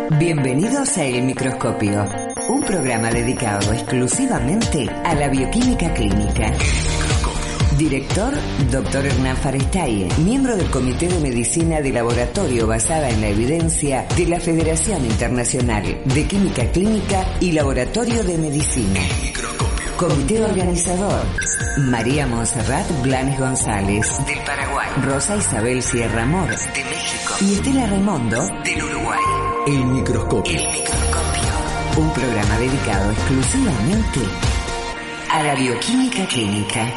Bienvenidos a El Microscopio, un programa dedicado exclusivamente a la bioquímica clínica. Director, Dr. Hernán Farestaye, miembro del Comité de Medicina de Laboratorio basada en la evidencia de la Federación Internacional de Química Clínica y Laboratorio de Medicina. Comité organizador, María Montserrat Blanes González, del Paraguay, Rosa Isabel Sierra Mor, de México, y Estela Raimondo, del Uruguay. El Microscopio. El Microscopio. Un programa dedicado exclusivamente a la bioquímica clínica.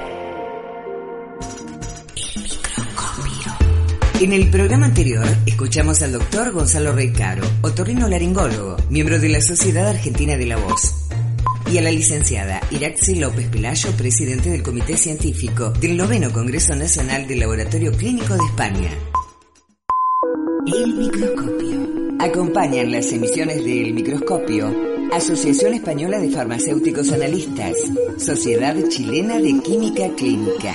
El Microscopio. En el programa anterior escuchamos al doctor Gonzalo Recaro, otorrinolaringólogo, miembro de la Sociedad Argentina de la Voz, y a la licenciada Iraxi López Pelayo, presidente del Comité Científico del 9º Congreso Nacional del Laboratorio Clínico de España. El Microscopio. Acompañan las emisiones de El Microscopio Asociación Española de Farmacéuticos Analistas, Sociedad Chilena de Química Clínica,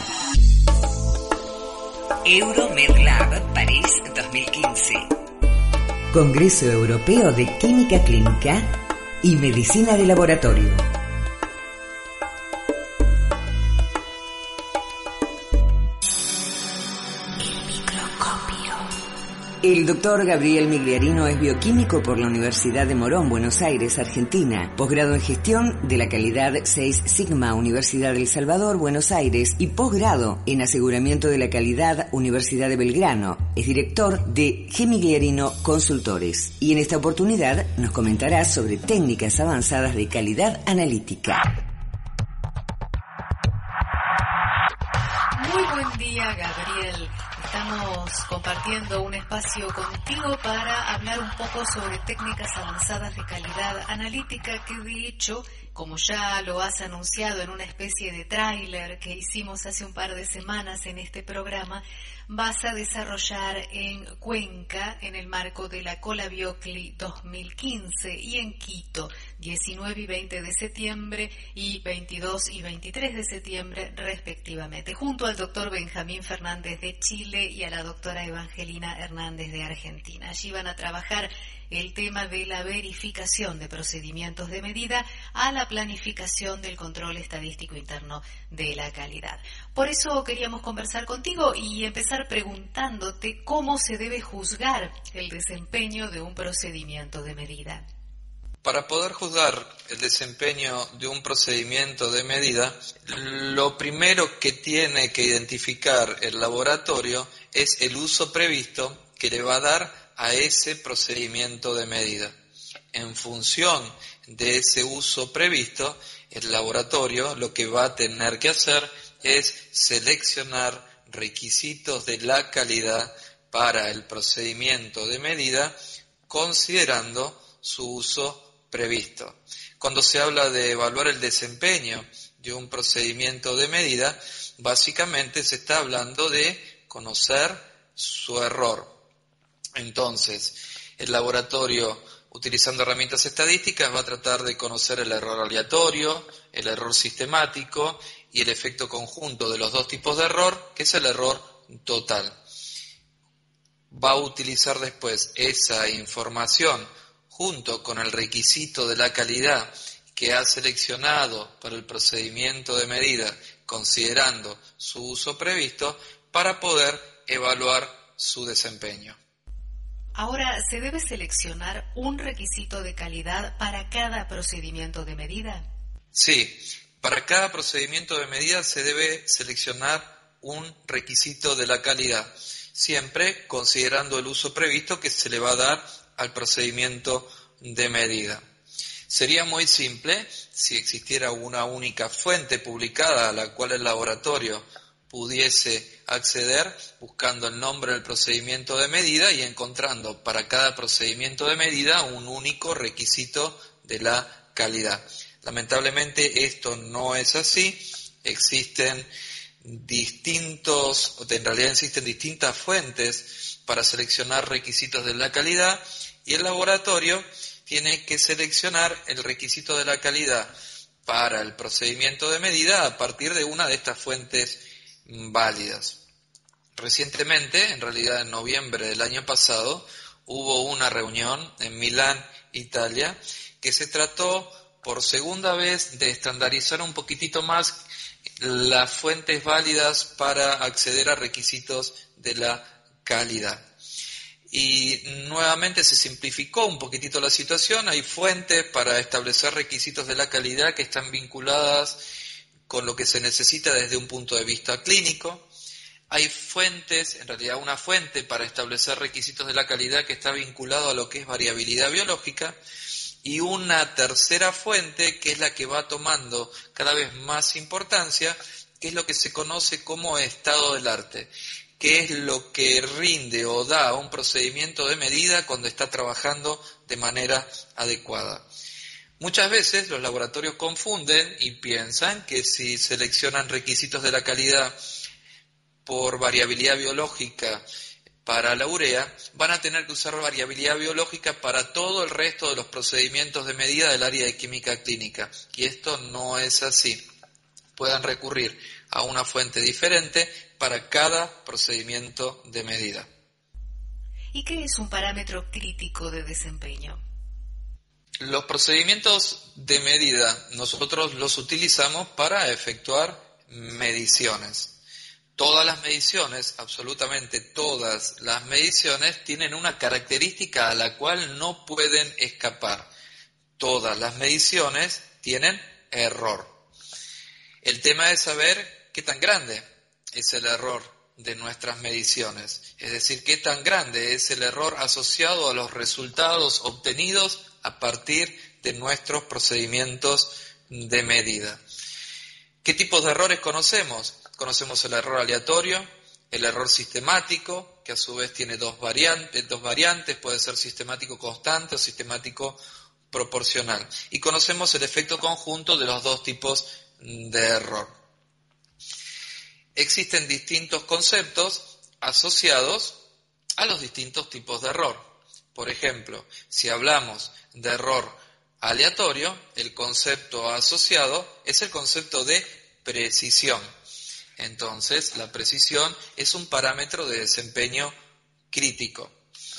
EuroMedLab París 2015, Congreso Europeo de Química Clínica y Medicina de Laboratorio. El doctor Gabriel Migliarino es bioquímico por la Universidad de Morón, Buenos Aires, Argentina, posgrado en Gestión de la Calidad 6 Sigma, Universidad del Salvador, Buenos Aires, y posgrado en Aseguramiento de la Calidad, Universidad de Belgrano. Es director de G. Migliarino Consultores y en esta oportunidad nos comentará sobre técnicas avanzadas de calidad analítica. Muy buen día, Gabriel. Estamos compartiendo un espacio contigo para hablar un poco sobre técnicas avanzadas de calidad analítica que, de hecho, como ya lo has anunciado en una especie de tráiler que hicimos hace un par de semanas en este programa, vas a desarrollar en Cuenca en el marco de la Colabiocli 2015 y en Quito 19 y 20 de septiembre y 22 y 23 de septiembre respectivamente, junto al doctor Benjamín Fernández de Chile y a la doctora Evangelina Hernández de Argentina. Allí van a trabajar el tema de la verificación de procedimientos de medida a la planificación del control estadístico interno de la calidad. Por eso queríamos conversar contigo y empezar preguntándote cómo se debe juzgar el desempeño de un procedimiento de medida. Para poder juzgar el desempeño de un procedimiento de medida, lo primero que tiene que identificar el laboratorio es el uso previsto que le va a dar a ese procedimiento de medida. En función de ese uso previsto, el laboratorio lo que va a tener que hacer es seleccionar requisitos de la calidad para el procedimiento de medida, considerando su uso previsto. Cuando se habla de evaluar el desempeño de un procedimiento de medida, básicamente se está hablando de conocer su error. Entonces, el laboratorio, utilizando herramientas estadísticas, va a tratar de conocer el error aleatorio, el error sistemático y el efecto conjunto de los dos tipos de error, que es el error total. Va a utilizar después esa información junto con el requisito de la calidad que ha seleccionado para el procedimiento de medida, considerando su uso previsto, para poder evaluar su desempeño. Ahora, ¿se debe seleccionar un requisito de calidad para cada procedimiento de medida? Sí, para cada procedimiento de medida se debe seleccionar un requisito de la calidad, siempre considerando el uso previsto que se le va a dar al procedimiento de medida. Sería muy simple si existiera una única fuente publicada a la cual el laboratorio pudiese acceder buscando el nombre del procedimiento de medida y encontrando para cada procedimiento de medida un único requisito de la calidad. Lamentablemente esto no es así, existen distintas fuentes para seleccionar requisitos de la calidad y el laboratorio tiene que seleccionar el requisito de la calidad para el procedimiento de medida a partir de una de estas fuentes válidas. Recientemente, en realidad en noviembre del año pasado, hubo una reunión en Milán, Italia, que se trató por segunda vez de estandarizar un poquitito más las fuentes válidas para acceder a requisitos de la calidad. Y nuevamente se simplificó un poquitito la situación. Hay fuentes para establecer requisitos de la calidad que están vinculadas con lo que se necesita desde un punto de vista clínico. Hay fuentes, en realidad una fuente para establecer requisitos de la calidad que está vinculado a lo que es variabilidad biológica, y una tercera fuente que es la que va tomando cada vez más importancia, que es lo que se conoce como estado del arte, que es lo que rinde o da un procedimiento de medida cuando está trabajando de manera adecuada. Muchas veces los laboratorios confunden y piensan que si seleccionan requisitos de la calidad por variabilidad biológica para la urea, van a tener que usar variabilidad biológica para todo el resto de los procedimientos de medida del área de química clínica. Y esto no es así. Puedan recurrir a una fuente diferente para cada procedimiento de medida. ¿Y qué es un parámetro crítico de desempeño? Los procedimientos de medida nosotros los utilizamos para efectuar mediciones. Todas las mediciones, absolutamente todas las mediciones, tienen una característica a la cual no pueden escapar. Todas las mediciones tienen error. El tema es saber qué tan grande es el error de nuestras mediciones, es decir, qué tan grande es el error asociado a los resultados obtenidos a partir de nuestros procedimientos de medida. ¿Qué tipos de errores conocemos? Conocemos el error aleatorio, el error sistemático, que a su vez tiene dos variantes, puede ser sistemático constante o sistemático proporcional. Y conocemos el efecto conjunto de los dos tipos de error. Existen distintos conceptos asociados a los distintos tipos de error. Por ejemplo, si hablamos de error aleatorio, el concepto asociado es el concepto de precisión. Entonces, la precisión es un parámetro de desempeño crítico.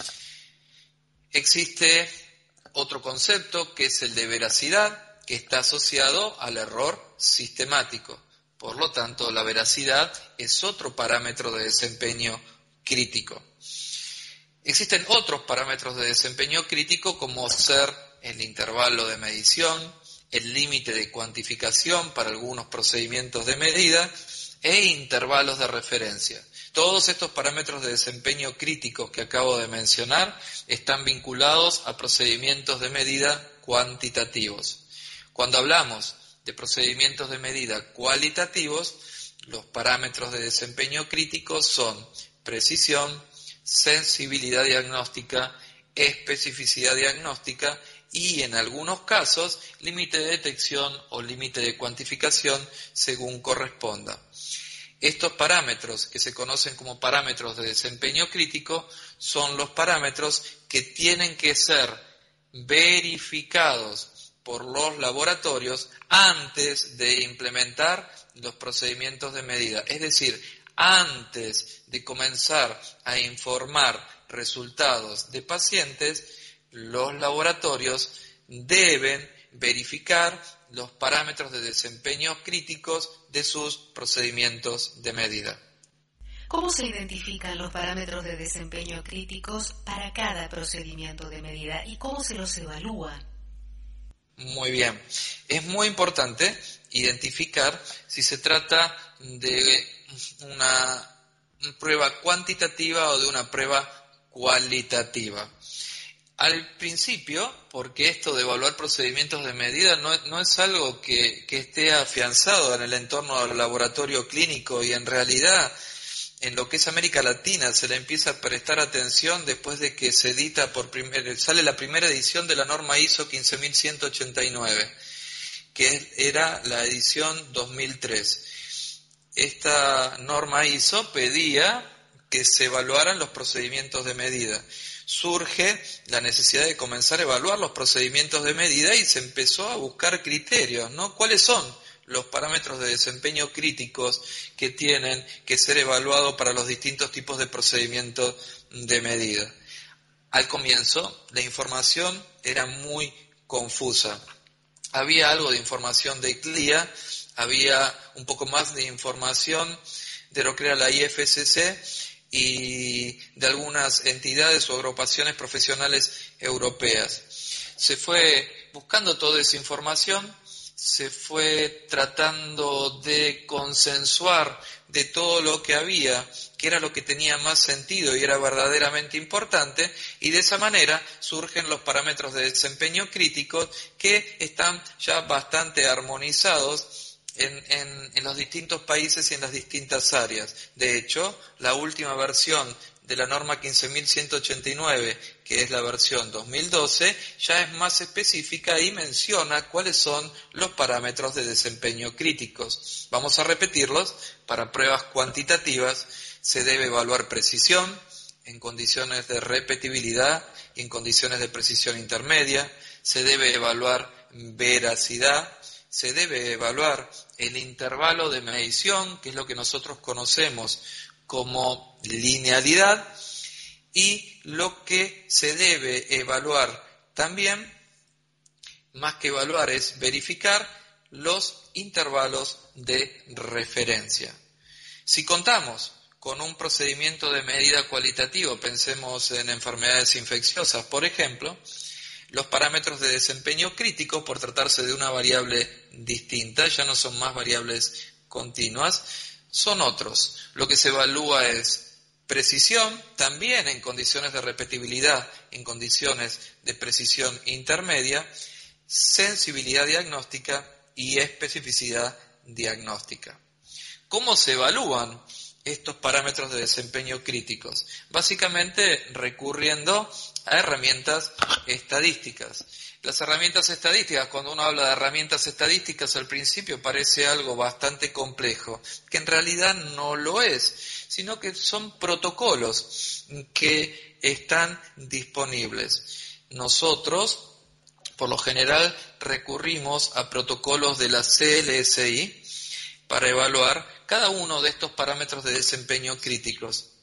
Existe otro concepto que es el de veracidad, que está asociado al error sistemático. Por lo tanto, la veracidad es otro parámetro de desempeño crítico. Existen otros parámetros de desempeño crítico como ser el intervalo de medición, el límite de cuantificación para algunos procedimientos de medida e intervalos de referencia. Todos estos parámetros de desempeño críticos que acabo de mencionar están vinculados a procedimientos de medida cuantitativos. Cuando hablamos de procedimientos de medida cualitativos, los parámetros de desempeño crítico son precisión, sensibilidad diagnóstica, especificidad diagnóstica y, en algunos casos, límite de detección o límite de cuantificación según corresponda. Estos parámetros, que se conocen como parámetros de desempeño crítico, son los parámetros que tienen que ser verificados por los laboratorios antes de implementar los procedimientos de medida. Es decir, antes de comenzar a informar resultados de pacientes, los laboratorios deben verificar los parámetros de desempeño críticos de sus procedimientos de medida. ¿Cómo se identifican los parámetros de desempeño críticos para cada procedimiento de medida y cómo se los evalúa? Muy bien. Es muy importante identificar si se trata de una prueba cuantitativa o de una prueba cualitativa. Al principio, porque esto de evaluar procedimientos de medida no es algo que esté afianzado en el entorno del laboratorio clínico, y en realidad en lo que es América Latina se le empieza a prestar atención después de que se edita sale la primera edición de la norma ISO 15189, que era la edición 2003. Esta norma ISO pedía que se evaluaran los procedimientos de medida. Surge la necesidad de comenzar a evaluar los procedimientos de medida y se empezó a buscar criterios, ¿no? ¿Cuáles son los parámetros de desempeño críticos que tienen que ser evaluados para los distintos tipos de procedimientos de medida? Al comienzo, la información era muy confusa. Había algo de información de CLIA, había un poco más de información de lo que era la IFSC y de algunas entidades o agrupaciones profesionales europeas. Se fue buscando toda esa información, se fue tratando de consensuar de todo lo que había, que era lo que tenía más sentido y era verdaderamente importante, y de esa manera surgen los parámetros de desempeño críticos que están ya bastante armonizados en los distintos países y en las distintas áreas. De hecho, la última versión de la norma 15.189, que es la versión 2012, ya es más específica y menciona cuáles son los parámetros de desempeño críticos. Vamos a repetirlos. Para pruebas cuantitativas se debe evaluar precisión en condiciones de repetibilidad y en condiciones de precisión intermedia. Se debe evaluar veracidad. Se debe evaluar el intervalo de medición, que es lo que nosotros conocemos como linealidad, y lo que se debe evaluar también, más que evaluar, es verificar los intervalos de referencia. Si contamos con un procedimiento de medida cualitativo, pensemos en enfermedades infecciosas, por ejemplo, los parámetros de desempeño crítico, por tratarse de una variable distinta, ya no son más variables continuas, son otros. Lo que se evalúa es precisión, también en condiciones de repetibilidad, en condiciones de precisión intermedia, sensibilidad diagnóstica y especificidad diagnóstica. ¿Cómo se evalúan estos parámetros de desempeño críticos? Básicamente recurriendo a herramientas estadísticas. Las herramientas estadísticas, cuando uno habla de herramientas estadísticas, al principio parece algo bastante complejo, que en realidad no lo es, sino que son protocolos que están disponibles. Nosotros, por lo general, recurrimos a protocolos de la CLSI para evaluar cada uno de estos parámetros de desempeño críticos.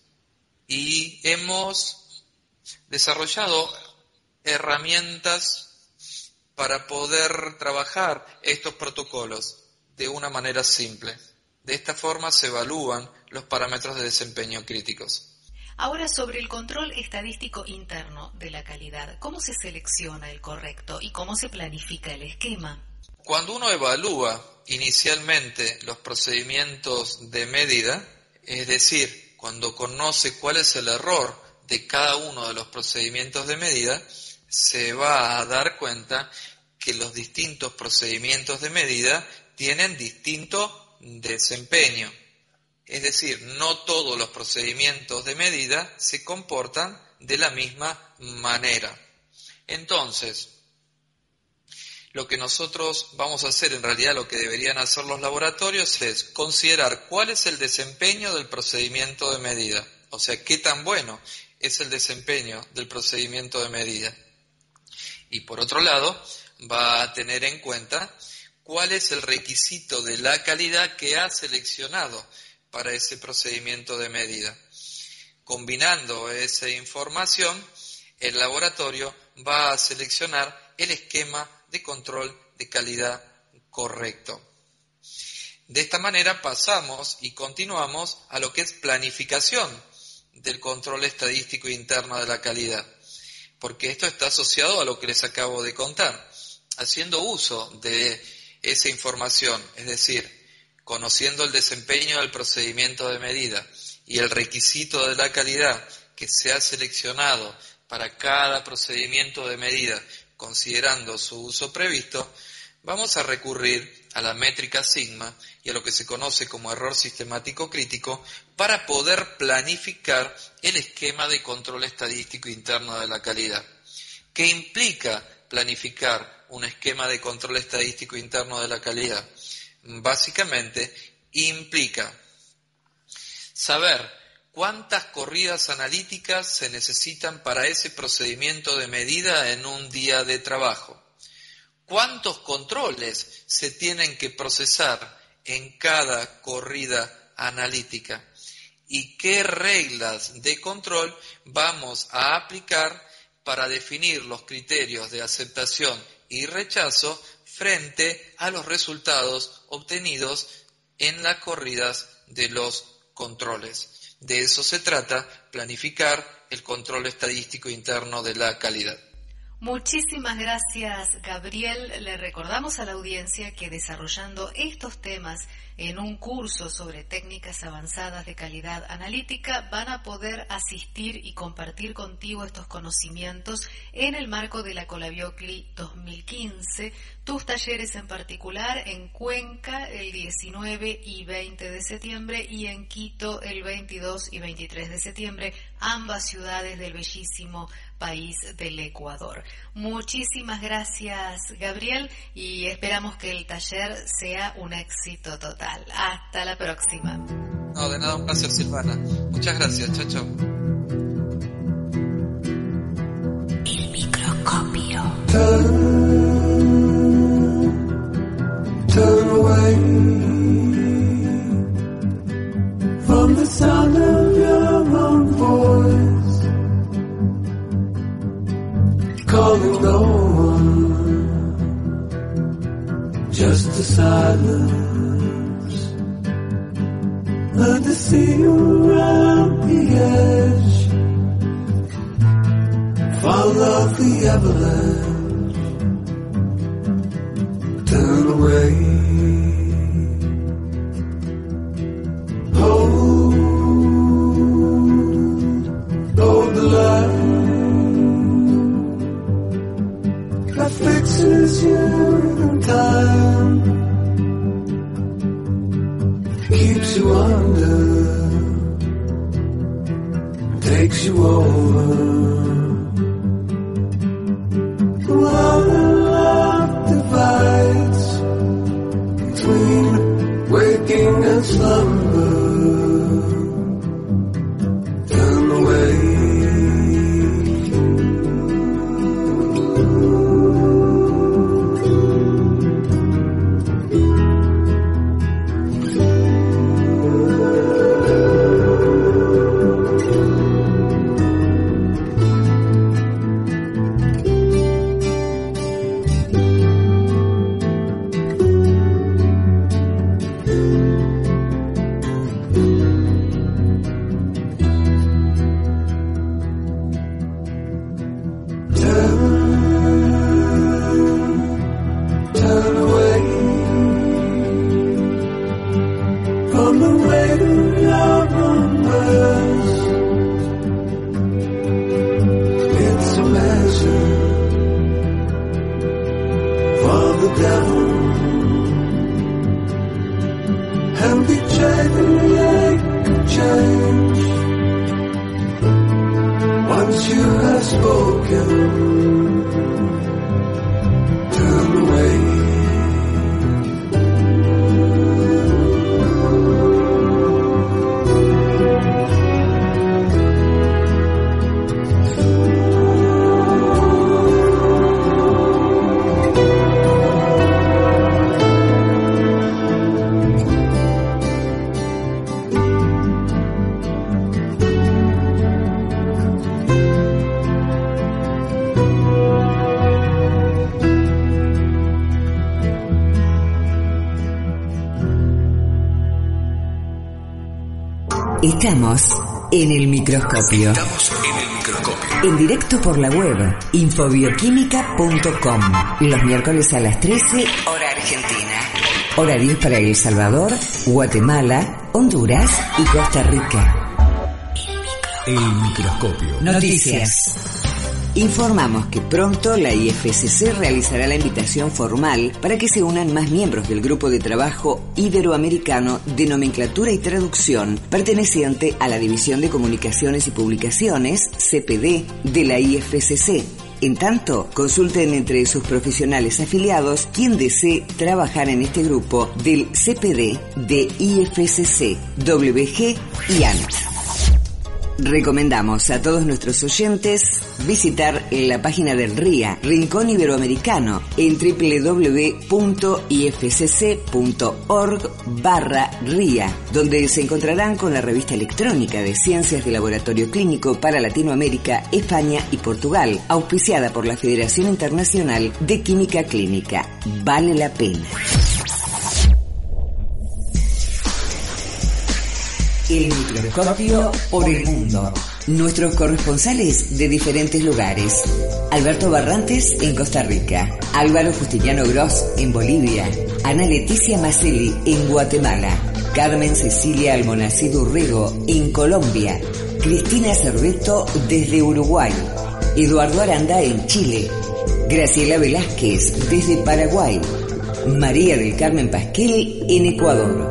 Y hemos desarrollado herramientas para poder trabajar estos protocolos de una manera simple. De esta forma se evalúan los parámetros de desempeño críticos. Ahora, sobre el control estadístico interno de la calidad, ¿cómo se selecciona el correcto y cómo se planifica el esquema? Cuando uno evalúa inicialmente los procedimientos de medida, es decir, cuando conoce cuál es el error de cada uno de los procedimientos de medida, se va a dar cuenta que los distintos procedimientos de medida tienen distinto desempeño. Es decir, no todos los procedimientos de medida se comportan de la misma manera. Entonces, lo que nosotros vamos a hacer, en realidad lo que deberían hacer los laboratorios, es considerar cuál es el desempeño del procedimiento de medida. O sea, qué tan bueno es el desempeño del procedimiento de medida. Y por otro lado, va a tener en cuenta cuál es el requisito de la calidad que ha seleccionado para ese procedimiento de medida. Combinando esa información, el laboratorio va a seleccionar el esquema de control de calidad correcto. De esta manera pasamos y continuamos a lo que es planificación del control estadístico interno de la calidad, porque esto está asociado a lo que les acabo de contar. Haciendo uso de esa información, es decir, conociendo el desempeño del procedimiento de medida y el requisito de la calidad que se ha seleccionado para cada procedimiento de medida, considerando su uso previsto, vamos a recurrir a la métrica sigma y a lo que se conoce como error sistemático crítico para poder planificar el esquema de control estadístico interno de la calidad. ¿Qué implica planificar un esquema de control estadístico interno de la calidad? Básicamente implica saber cuántas corridas analíticas se necesitan para ese procedimiento de medida en un día de trabajo, cuántos controles se tienen que procesar en cada corrida analítica y qué reglas de control vamos a aplicar para definir los criterios de aceptación y rechazo frente a los resultados obtenidos en las corridas de los controles. De eso se trata, planificar el control estadístico interno de la calidad. Muchísimas gracias, Gabriel. Le recordamos a la audiencia que desarrollando estos temas en un curso sobre técnicas avanzadas de calidad analítica van a poder asistir y compartir contigo estos conocimientos en el marco de la Colabiocli 2015, tus talleres en particular en Cuenca el 19 y 20 de septiembre y en Quito el 22 y 23 de septiembre, ambas ciudades del bellísimo país del Ecuador. Muchísimas gracias, Gabriel, y esperamos que el taller sea un éxito total. Hasta la próxima. No, de nada, un placer, Silvana. Muchas gracias. Chao, chao. El microscopio. Turn away from the sound of your own voice, calling no one, just a silence. Learn to see you around the edge, follow the avalanche, turn away. Hold the line that fixes you in time, keeps you under, takes you over. While the love divides between waking and slumber, turn away. Estamos en el microscopio. En directo por la web infobioquímica.com. Los miércoles a las 13, hora argentina. Hora 10 para El Salvador, Guatemala, Honduras y Costa Rica. El microscopio. Noticias. Informamos que pronto la IFCC realizará la invitación formal para que se unan más miembros del Grupo de Trabajo Iberoamericano de Nomenclatura y Traducción, perteneciente a la División de Comunicaciones y Publicaciones, CPD, de la IFCC. En tanto, consulten entre sus profesionales afiliados quien desee trabajar en este grupo del CPD de IFCC, WG y ANT. Recomendamos a todos nuestros oyentes visitar la página del RIA, Rincón Iberoamericano, en www.ifcc.org/RIA, donde se encontrarán con la revista electrónica de Ciencias de Laboratorio Clínico para Latinoamérica, España y Portugal, auspiciada por la Federación Internacional de Química Clínica. Vale la pena. El microscopio por el mundo. Nuestros corresponsales de diferentes lugares. Alberto Barrantes en Costa Rica, Álvaro Justiniano Gross en Bolivia, Ana Leticia Macelli en Guatemala, Carmen Cecilia Almonacid Urrego en Colombia, Cristina Cerveto desde Uruguay, Eduardo Aranda en Chile, Graciela Velázquez desde Paraguay, María del Carmen Pasquel en Ecuador.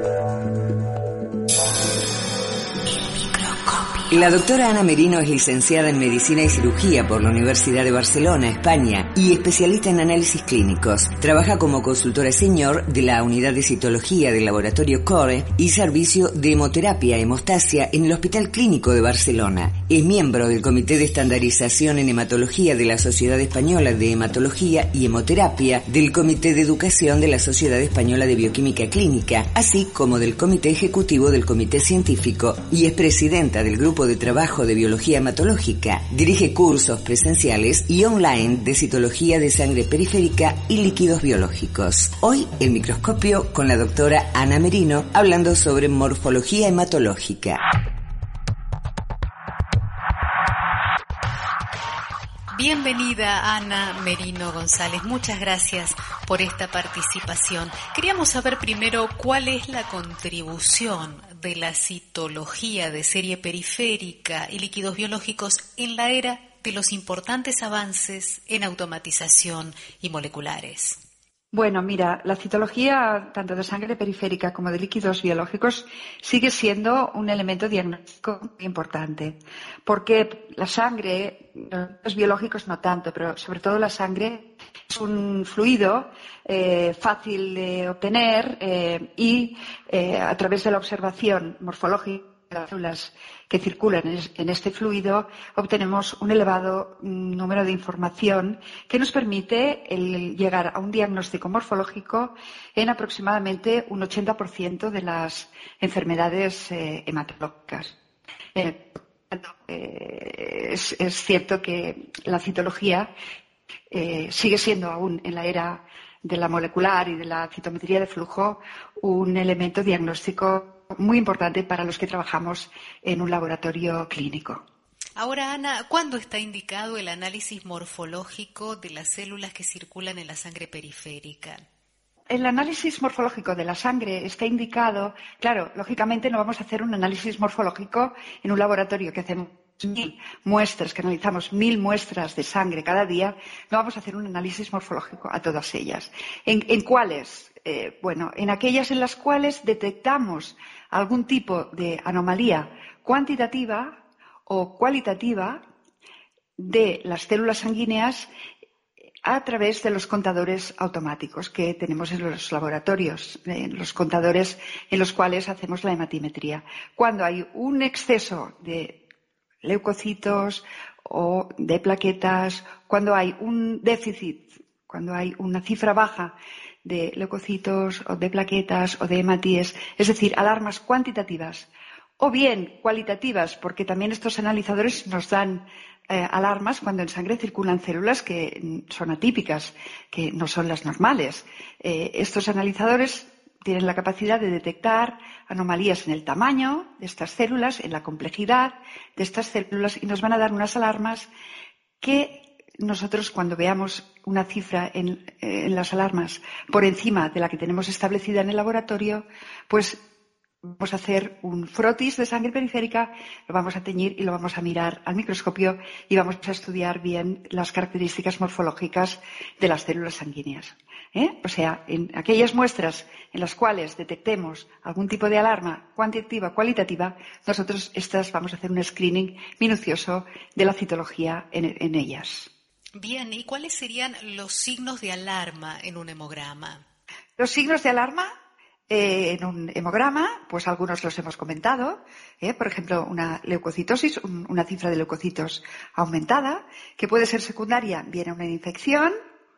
La doctora Ana Merino es licenciada en Medicina y Cirugía por la Universidad de Barcelona, España, y especialista en análisis clínicos. Trabaja como consultora senior de la Unidad de Citología del Laboratorio CORE y Servicio de Hemoterapia Hemostasia en el Hospital Clínico de Barcelona. Es miembro del Comité de Estandarización en Hematología de la Sociedad Española de Hematología y Hemoterapia, del Comité de Educación de la Sociedad Española de Bioquímica Clínica, así como del Comité Ejecutivo del Comité Científico, y es presidenta del Grupo de Trabajo de Biología Hematológica. Dirige cursos presenciales y online de citología de sangre periférica y líquidos biológicos. Hoy el microscopio con la doctora Ana Merino hablando sobre morfología hematológica. Bienvenida Ana Merino González, muchas gracias por esta participación. Queríamos saber primero cuál es la contribución de la citología de serie periférica y líquidos biológicos en la era de los importantes avances en automatización y moleculares. Bueno, mira, la citología tanto de sangre periférica como de líquidos biológicos sigue siendo un elemento diagnóstico muy importante, porque la sangre, los biológicos no tanto, pero sobre todo la sangre es un fluido fácil de obtener y a través de la observación morfológica de las células que circulan en este fluido obtenemos un elevado número de información que nos permite llegar a un diagnóstico morfológico en aproximadamente un 80% de las enfermedades hematológicas. Es cierto que la citología sigue siendo aún en la era de la molecular y de la citometría de flujo un elemento diagnóstico muy importante para los que trabajamos en un laboratorio clínico. Ahora, Ana, ¿cuándo está indicado el análisis morfológico de las células que circulan en la sangre periférica? El análisis morfológico de la sangre está indicado, claro, lógicamente no vamos a hacer un análisis morfológico en un laboratorio que hacemos 1000 muestras, que analizamos 1000 muestras de sangre cada día, no vamos a hacer un análisis morfológico a todas ellas. ¿En cuáles? Bueno, en aquellas en las cuales detectamos algún tipo de anomalía cuantitativa o cualitativa de las células sanguíneas a través de los contadores automáticos que tenemos en los laboratorios, en los contadores en los cuales hacemos la hematimetría. Cuando hay un exceso de leucocitos o de plaquetas, cuando hay un déficit, cuando hay una cifra baja de leucocitos o de plaquetas o de hematíes, es decir, alarmas cuantitativas o bien cualitativas, porque también estos analizadores nos dan alarmas cuando en sangre circulan células que son atípicas, que no son las normales. Estos analizadores tienen la capacidad de detectar anomalías en el tamaño de estas células, en la complejidad de estas células y nos van a dar unas alarmas que nosotros cuando veamos una cifra en las alarmas por encima de la que tenemos establecida en el laboratorio, pues vamos a hacer un frotis de sangre periférica, lo vamos a teñir y lo vamos a mirar al microscopio y vamos a estudiar bien las características morfológicas de las células sanguíneas. O sea, en aquellas muestras en las cuales detectemos algún tipo de alarma cuantitativa o cualitativa, nosotros vamos a hacer un screening minucioso de la citología en ellas. Bien, ¿y cuáles serían los signos de alarma en un hemograma? Los signos de alarma en un hemograma, pues algunos los hemos comentado, por ejemplo, una leucocitosis, una cifra de leucocitos aumentada, que puede ser secundaria bien a una infección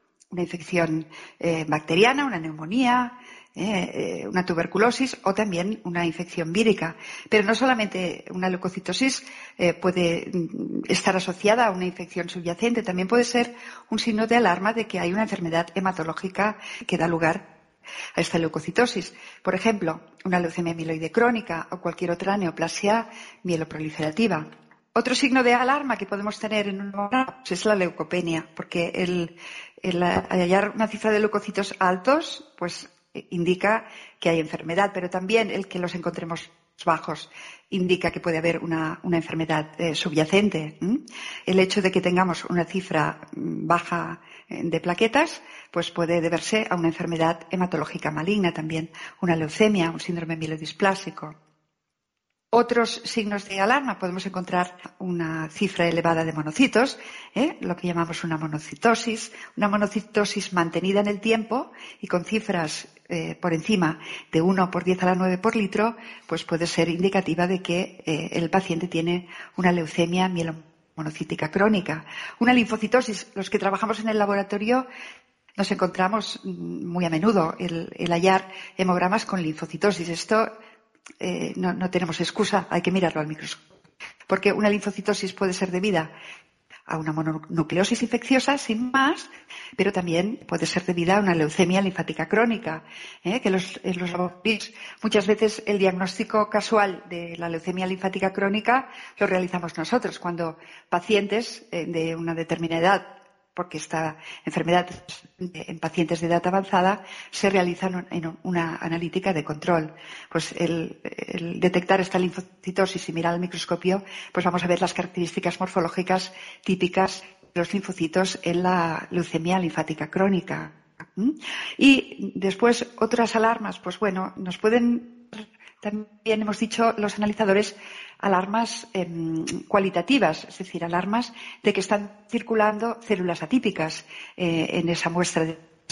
bacteriana, una neumonía, una tuberculosis o también una infección vírica. Pero no solamente una leucocitosis puede estar asociada a una infección subyacente, también puede ser un signo de alarma de que hay una enfermedad hematológica que da lugar a esta leucocitosis. Por ejemplo, una leucemia mieloide crónica o cualquier otra neoplasia mieloproliferativa. Otro signo de alarma que podemos tener en un hemograma es la leucopenia, porque el hallar una cifra de leucocitos altos, pues indica que hay enfermedad, pero también el que los encontremos bajos indica que puede haber una enfermedad subyacente. El hecho de que tengamos una cifra baja de plaquetas, pues puede deberse a una enfermedad hematológica maligna también, una leucemia, un síndrome mielodisplásico. Otros signos de alarma podemos encontrar una cifra elevada de monocitos, lo que llamamos una monocitosis mantenida en el tiempo y con cifras por encima de 1 por 10 a la 9 por litro, pues puede ser indicativa de que el paciente tiene una leucemia mielomonocítica crónica. Una linfocitosis, los que trabajamos en el laboratorio nos encontramos muy a menudo el hallar hemogramas con linfocitosis. Esto no tenemos excusa, hay que mirarlo al microscopio. Porque una linfocitosis puede ser debida a una mononucleosis infecciosa, sin más, pero también puede ser debida a una leucemia linfática crónica, que en los laboratorios muchas veces el diagnóstico casual de la leucemia linfática crónica lo realizamos nosotros cuando pacientes de una determinada edad, porque esta enfermedad en pacientes de edad avanzada se realiza en una analítica de control. Pues el detectar esta linfocitosis y mirar al microscopio, pues vamos a ver las características morfológicas típicas de los linfocitos en la leucemia linfática crónica. Y después otras alarmas, pues bueno, nos pueden, también hemos dicho los analizadores, alarmas cualitativas, es decir, alarmas de que están circulando células atípicas en esa muestra.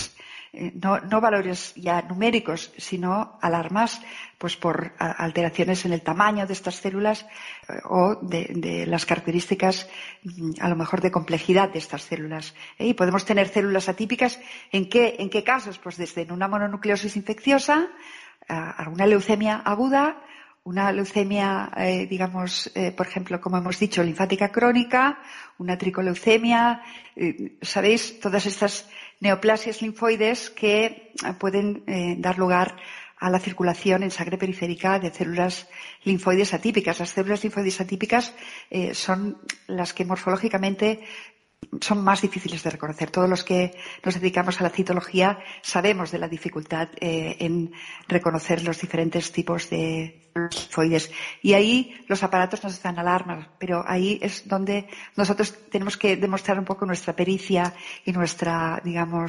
No valores ya numéricos, sino alarmas pues por alteraciones en el tamaño de estas células o de las características a lo mejor de complejidad de estas células. Y podemos tener células atípicas ¿en qué casos? Pues desde una mononucleosis infecciosa a una leucemia aguda, una leucemia, por ejemplo, como hemos dicho, linfática crónica, una tricoleucemia, ¿sabéis? Todas estas neoplasias linfoides que pueden dar lugar a la circulación en sangre periférica de células linfoides atípicas. Las células linfoides atípicas son las que morfológicamente son más difíciles de reconocer. Todos los que nos dedicamos a la citología sabemos de la dificultad en reconocer los diferentes tipos de linfoides. Y ahí los aparatos nos dan alarmas, pero ahí es donde nosotros tenemos que demostrar un poco nuestra pericia y nuestro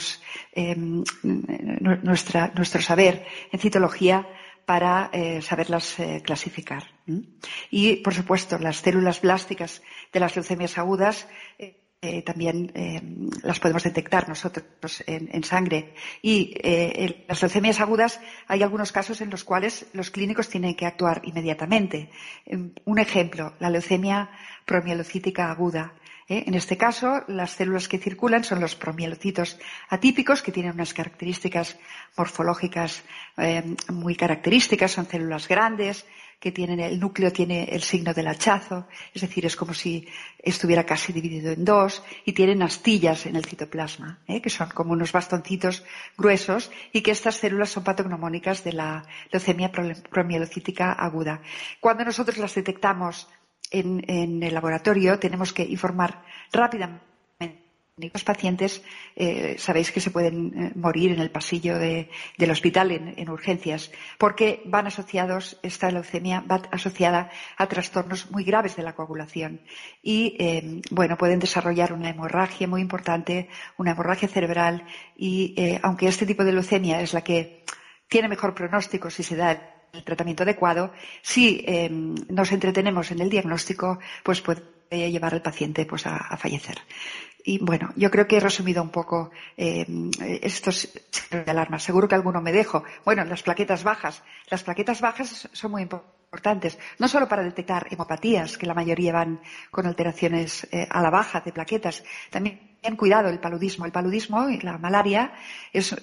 saber en citología para saberlas clasificar. Y, por supuesto, las células blásticas de las leucemias agudas también las podemos detectar nosotros en sangre. Y en las leucemias agudas hay algunos casos en los cuales los clínicos tienen que actuar inmediatamente. Un ejemplo, la leucemia promielocítica aguda. En este caso, las células que circulan son los promielocitos atípicos, que tienen unas características morfológicas muy características. Son células grandes, que el núcleo tiene el signo del hachazo, es decir, es como si estuviera casi dividido en dos, y tienen astillas en el citoplasma, que son como unos bastoncitos gruesos, y que estas células son patognomónicas de la leucemia promielocítica aguda. Cuando nosotros las detectamos en el laboratorio, tenemos que informar rápidamente. Los pacientes, sabéis que se pueden morir en el pasillo del hospital en urgencias, porque esta leucemia va asociada a trastornos muy graves de la coagulación y, pueden desarrollar una hemorragia muy importante, una hemorragia cerebral y, aunque este tipo de leucemia es la que tiene mejor pronóstico si se da el tratamiento adecuado, si nos entretenemos en el diagnóstico, pues puede llevar al paciente pues a fallecer. Y bueno, yo creo que he resumido un poco estos signos de alarma. Seguro que alguno me dejo. Bueno, las plaquetas bajas. Las plaquetas bajas son muy importantes, no solo para detectar hemopatías, que la mayoría van con alteraciones a la baja de plaquetas. También cuidado el paludismo. El paludismo y la malaria es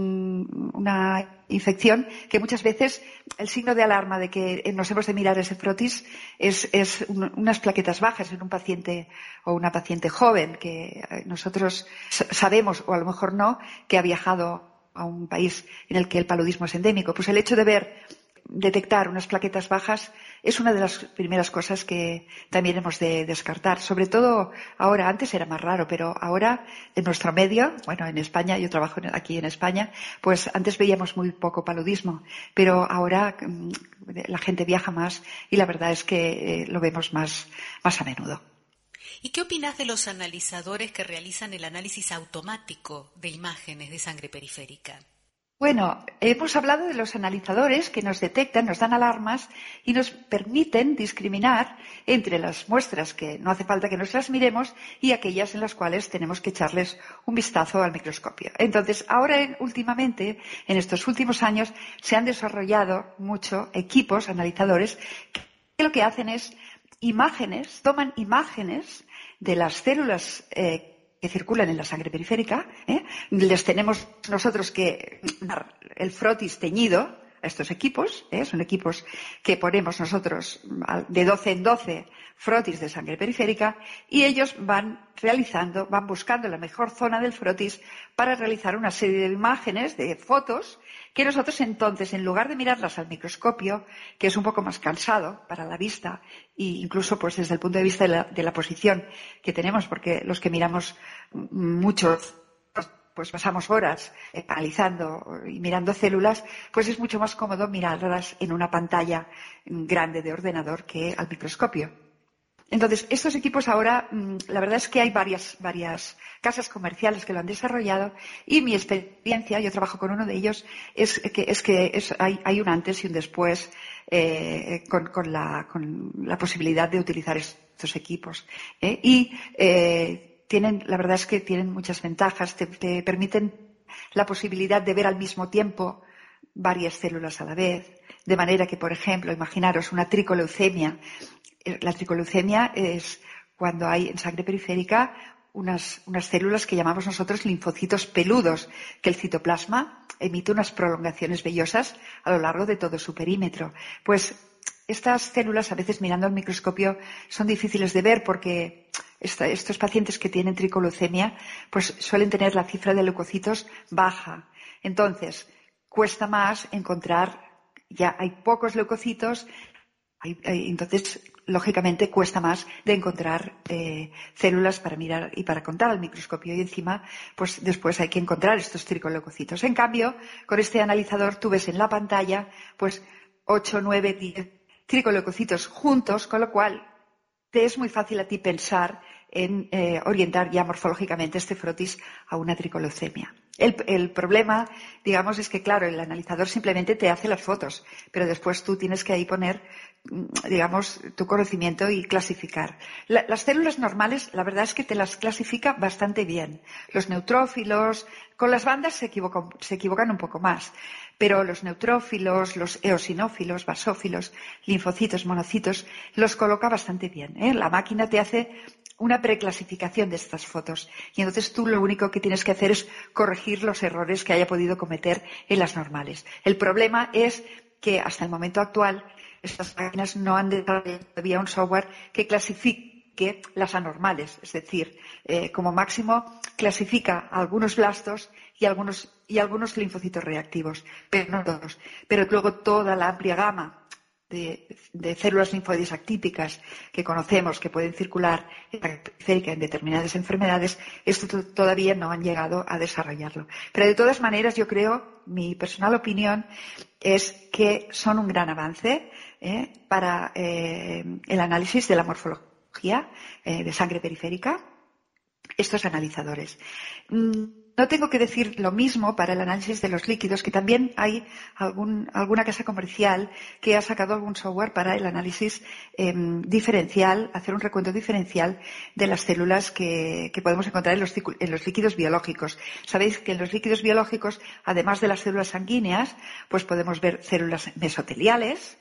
una infección que muchas veces el signo de alarma de que nos hemos de mirar ese frotis es unas plaquetas bajas en un paciente o una paciente joven que nosotros sabemos, o a lo mejor no, que ha viajado a un país en el que el paludismo es endémico. Pues el hecho de detectar unas plaquetas bajas es una de las primeras cosas que también hemos de descartar. Sobre todo ahora, antes era más raro, pero ahora en nuestro medio, bueno, en España, yo trabajo aquí en España, pues antes veíamos muy poco paludismo, pero ahora la gente viaja más y la verdad es que lo vemos más a menudo. ¿Y qué opinas de los analizadores que realizan el análisis automático de imágenes de sangre periférica? Bueno, hemos hablado de los analizadores que nos detectan, nos dan alarmas y nos permiten discriminar entre las muestras que no hace falta que nos las miremos y aquellas en las cuales tenemos que echarles un vistazo al microscopio. Entonces, ahora últimamente, en estos últimos años, se han desarrollado mucho equipos analizadores que lo que hacen es toman imágenes de las células que circulan en la sangre periférica, les tenemos nosotros que dar el frotis teñido a estos equipos, son equipos que ponemos nosotros de 12 en 12 frotis de sangre periférica y ellos van buscando la mejor zona del frotis para realizar una serie de imágenes, de fotos, que nosotros entonces, en lugar de mirarlas al microscopio, que es un poco más cansado para la vista, e incluso pues desde el punto de vista de la posición que tenemos, porque los que miramos muchos pues pasamos horas analizando y mirando células, pues es mucho más cómodo mirarlas en una pantalla grande de ordenador que al microscopio. Entonces, estos equipos ahora, la verdad es que hay varias casas comerciales que lo han desarrollado y mi experiencia, yo trabajo con uno de ellos, hay un antes y un después con la posibilidad de utilizar estos equipos. La verdad es que tienen muchas ventajas, te permiten la posibilidad de ver al mismo tiempo varias células a la vez, de manera que, por ejemplo, imaginaros una tricoleucemia. La tricoleucemia es cuando hay en sangre periférica unas células que llamamos nosotros linfocitos peludos, que el citoplasma emite unas prolongaciones vellosas a lo largo de todo su perímetro. Pues estas células, a veces mirando al microscopio, son difíciles de ver porque estos pacientes que tienen tricoleucemia pues suelen tener la cifra de leucocitos baja. Entonces, cuesta más encontrar, ya hay pocos leucocitos, entonces, lógicamente, cuesta más de encontrar células para mirar y para contar al microscopio. Y encima, pues después hay que encontrar estos tricoleucocitos. En cambio, con este analizador tú ves en la pantalla, pues 8, 9, 10 tricoleucocitos juntos, con lo cual te es muy fácil a ti pensar en orientar ya morfológicamente este frotis a una tricoleucemia. El problema, digamos, es que, claro, el analizador simplemente te hace las fotos, pero después tú tienes que ahí poner, digamos, tu conocimiento y clasificar. Las células normales, la verdad es que te las clasifica bastante bien. Los neutrófilos, con las bandas se equivocan un poco más, pero los neutrófilos, los eosinófilos, basófilos, linfocitos, monocitos, los coloca bastante bien. La máquina te hace una preclasificación de estas fotos y entonces tú lo único que tienes que hacer es corregir los errores que haya podido cometer en las normales. El problema es que hasta el momento actual estas máquinas no han desarrollado todavía un software que clasifique las anormales, es decir, como máximo clasifica algunos blastos y algunos linfocitos reactivos, pero no todos. Pero luego toda la amplia gama de células linfoides atípicas que conocemos que pueden circular en la periférica en determinadas enfermedades, esto todavía no han llegado a desarrollarlo. Pero de todas maneras yo creo, mi personal opinión es que son un gran avance para el análisis de la morfología de sangre periférica, estos analizadores. No tengo que decir lo mismo para el análisis de los líquidos, que también hay alguna casa comercial que ha sacado algún software para el análisis diferencial, hacer un recuento diferencial de las células que podemos encontrar en los líquidos biológicos. Sabéis que en los líquidos biológicos, además de las células sanguíneas, pues podemos ver células mesoteliales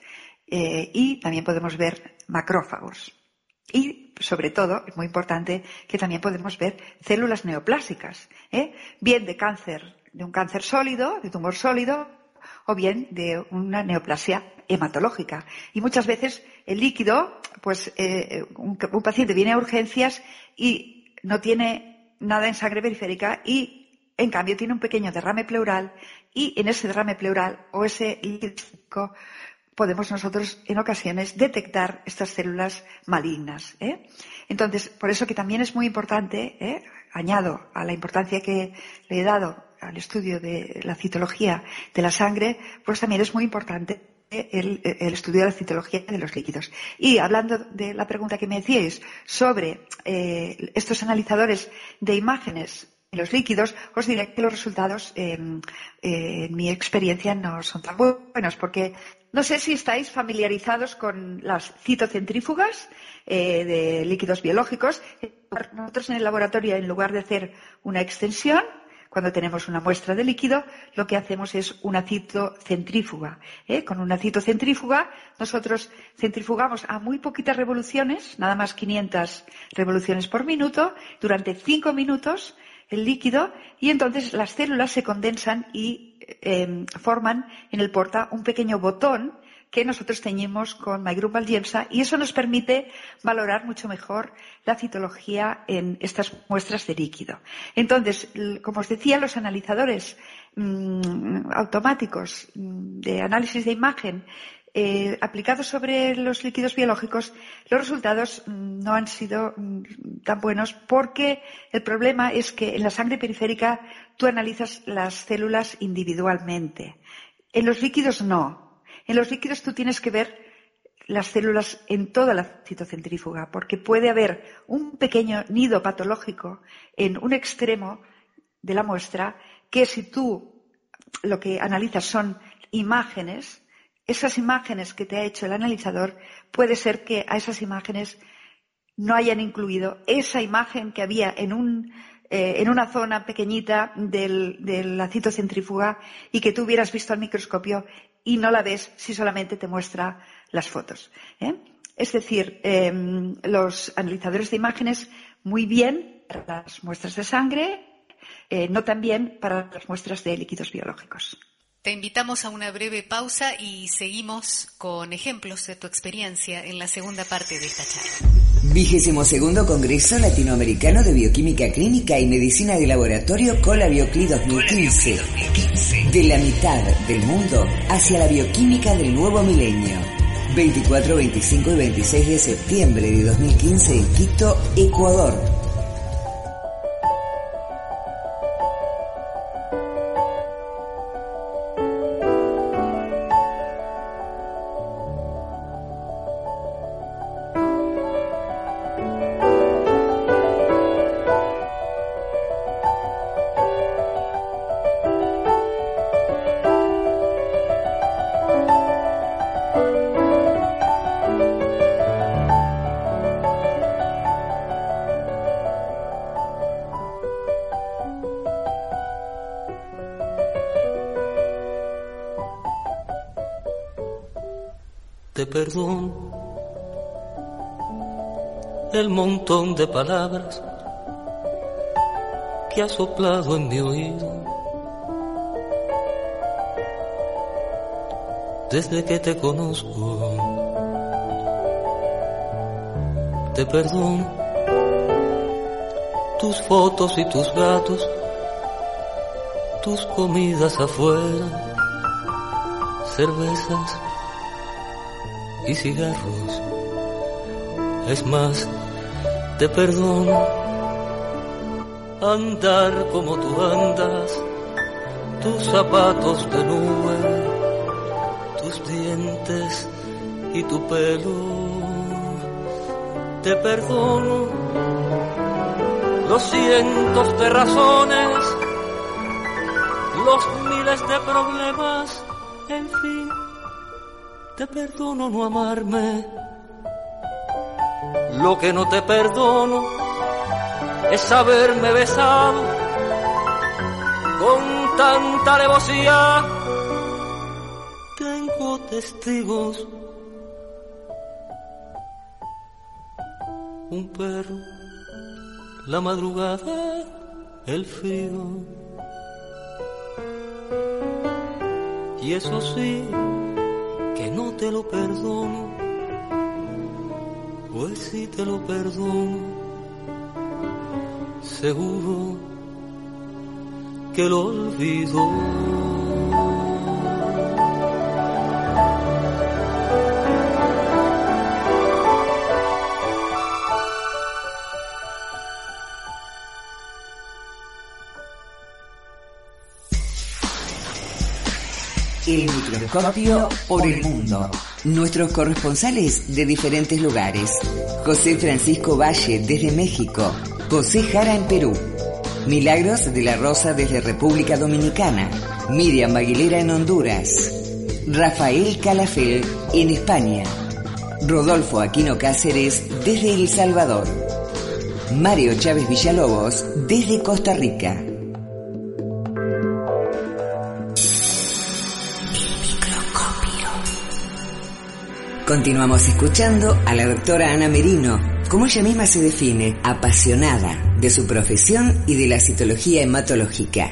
y también podemos ver macrófagos. Y, sobre todo, es muy importante que también podemos ver células neoplásicas, bien de un cáncer sólido, de tumor sólido, o bien de una neoplasia hematológica. Y muchas veces el líquido, pues un paciente viene a urgencias y no tiene nada en sangre periférica y, en cambio, tiene un pequeño derrame pleural y en ese derrame pleural o ese líquido podemos nosotros en ocasiones detectar estas células malignas. Entonces, por eso que también es muy importante, añado a la importancia que le he dado al estudio de la citología de la sangre, pues también es muy importante el estudio de la citología de los líquidos. Y hablando de la pregunta que me decíais sobre estos analizadores de imágenes en los líquidos, os diré que los resultados en mi experiencia no son tan buenos, porque no sé si estáis familiarizados con las citocentrífugas de líquidos biológicos. Nosotros en el laboratorio, en lugar de hacer una extensión, cuando tenemos una muestra de líquido, lo que hacemos es una citocentrífuga. Con una citocentrífuga nosotros centrifugamos a muy poquitas revoluciones, nada más 500 revoluciones por minuto, durante 5 minutos el líquido, y entonces las células se condensan y forman en el porta un pequeño botón que nosotros teñimos con MyGroup Algemsa, y eso nos permite valorar mucho mejor la citología en estas muestras de líquido. Entonces, como os decía, los analizadores automáticos de análisis de imagen aplicados sobre los líquidos biológicos, los resultados no han sido tan buenos, porque el problema es que en la sangre periférica tú analizas las células individualmente. En los líquidos no. En los líquidos tú tienes que ver las células en toda la citocentrífuga, porque puede haber un pequeño nido patológico en un extremo de la muestra que, si tú lo que analizas son imágenes, esas imágenes que te ha hecho el analizador, puede ser que a esas imágenes no hayan incluido esa imagen que había en una zona pequeñita de la citocentrífuga y que tú hubieras visto al microscopio y no la ves si solamente te muestra las fotos. Es decir, los analizadores de imágenes muy bien para las muestras de sangre, no tan bien para las muestras de líquidos biológicos. Te invitamos a una breve pausa y seguimos con ejemplos de tu experiencia en la segunda parte de esta charla. 22º Congreso Latinoamericano de Bioquímica Clínica y Medicina de Laboratorio Colabioclí 2015. De la mitad del mundo hacia la bioquímica del nuevo milenio. 24, 25 y 26 de septiembre de 2015 en Quito, Ecuador. Te perdono el montón de palabras que has soplado en mi oído desde que te conozco. Te perdono tus fotos y tus gatos, tus comidas afuera, cervezas y cigarros. Es más, te perdono andar como tú andas, tus zapatos de nube, tus dientes y tu pelo. Te perdono los cientos de razones los miles de problemas, en fin, te perdono no amarme. Lo que no te perdono es haberme besado con tanta alevosía. Tengo testigos, un perro, la madrugada, el frío. Y eso sí, que no te lo perdono, pues si te lo perdono, seguro que lo olvido. El microscopio por el mundo. Nuestros corresponsales de diferentes lugares. José Francisco Valle desde México. José Jara en Perú. Milagros de la Rosa desde República Dominicana. Miriam Aguilera en Honduras. Rafael Calafel en España. Rodolfo Aquino Cáceres desde El Salvador. Mario Chávez Villalobos desde Costa Rica. Continuamos escuchando a la doctora Ana Merino, como ella misma se define, apasionada de su profesión y de la citología hematológica.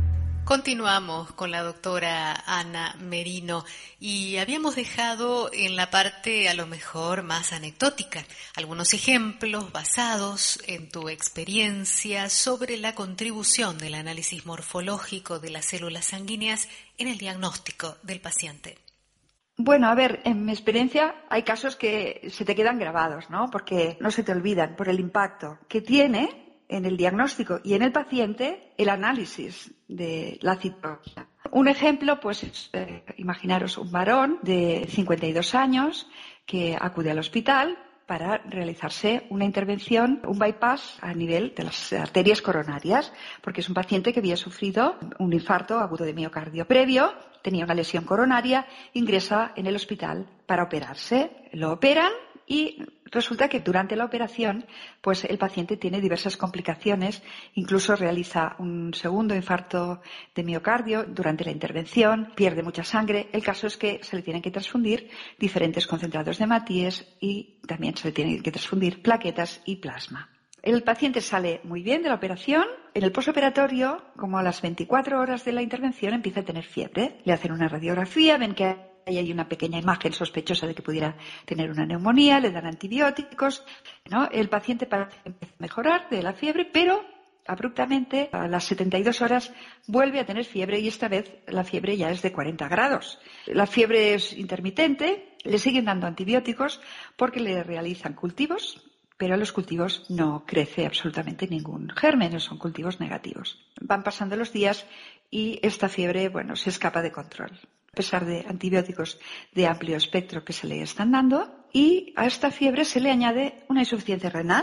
Continuamos con la doctora Ana Merino y habíamos dejado en la parte a lo mejor más anecdótica algunos ejemplos basados en tu experiencia sobre la contribución del análisis morfológico de las células sanguíneas en el diagnóstico del paciente. Bueno, a ver, en mi experiencia hay casos que se te quedan grabados, ¿no? Porque no se te olvidan por el impacto que tiene en el diagnóstico y en el paciente el análisis de la citología. Un ejemplo, pues, es, imaginaros un varón de 52 años que acude al hospital para realizarse una intervención, un bypass a nivel de las arterias coronarias, porque es un paciente que había sufrido un infarto agudo de miocardio previo, tenía una lesión coronaria, ingresa en el hospital para operarse. Lo operan y resulta que durante la operación, pues el paciente tiene diversas complicaciones, incluso realiza un segundo infarto de miocardio durante la intervención, pierde mucha sangre. El caso es que se le tienen que transfundir diferentes concentrados de hematíes y también se le tienen que transfundir plaquetas y plasma. El paciente sale muy bien de la operación. En el posoperatorio, como a las 24 horas de la intervención, empieza a tener fiebre. Le hacen una radiografía, ven que hay una pequeña imagen sospechosa de que pudiera tener una neumonía, le dan antibióticos, ¿no? El paciente parece que empieza a mejorar de la fiebre, pero abruptamente a las 72 horas vuelve a tener fiebre y esta vez la fiebre ya es de 40 grados. La fiebre es intermitente, le siguen dando antibióticos porque le realizan cultivos, pero en los cultivos no crece absolutamente ningún germen, no son cultivos negativos. Van pasando los días y esta fiebre, se escapa de control, a pesar de antibióticos de amplio espectro que se le están dando, y a esta fiebre se le añade una insuficiencia renal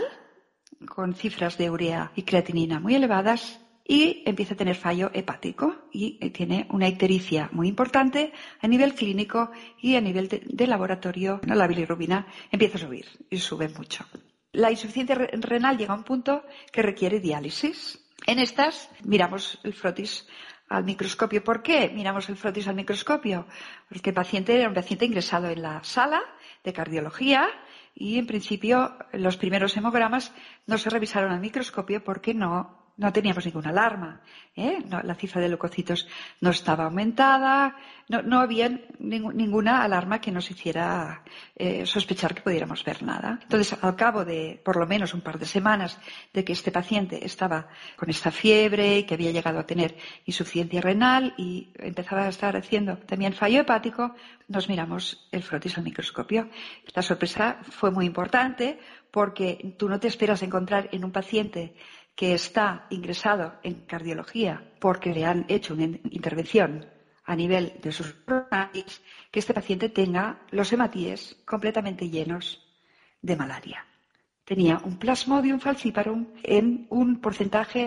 con cifras de urea y creatinina muy elevadas y empieza a tener fallo hepático y tiene una ictericia muy importante a nivel clínico y a nivel de laboratorio. La bilirrubina empieza a subir y sube mucho. La insuficiencia renal llega a un punto que requiere diálisis. En estas miramos el frotis al microscopio. ¿Por qué miramos el frotis al microscopio? Porque el paciente era un paciente ingresado en la sala de cardiología y en principio los primeros hemogramas no se revisaron al microscopio porque no teníamos ninguna alarma, la cifra de leucocitos no estaba aumentada, no había ninguna alarma que nos hiciera sospechar que pudiéramos ver nada. Entonces, al cabo de por lo menos un par de semanas de que este paciente estaba con esta fiebre y que había llegado a tener insuficiencia renal y empezaba a estar haciendo también fallo hepático, nos miramos el frotis al microscopio. La sorpresa fue muy importante porque tú no te esperas encontrar en un paciente que está ingresado en cardiología porque le han hecho una intervención a nivel de sus coronarias, que este paciente tenga los hematíes completamente llenos de malaria. Tenía un Plasmodium falciparum en un porcentaje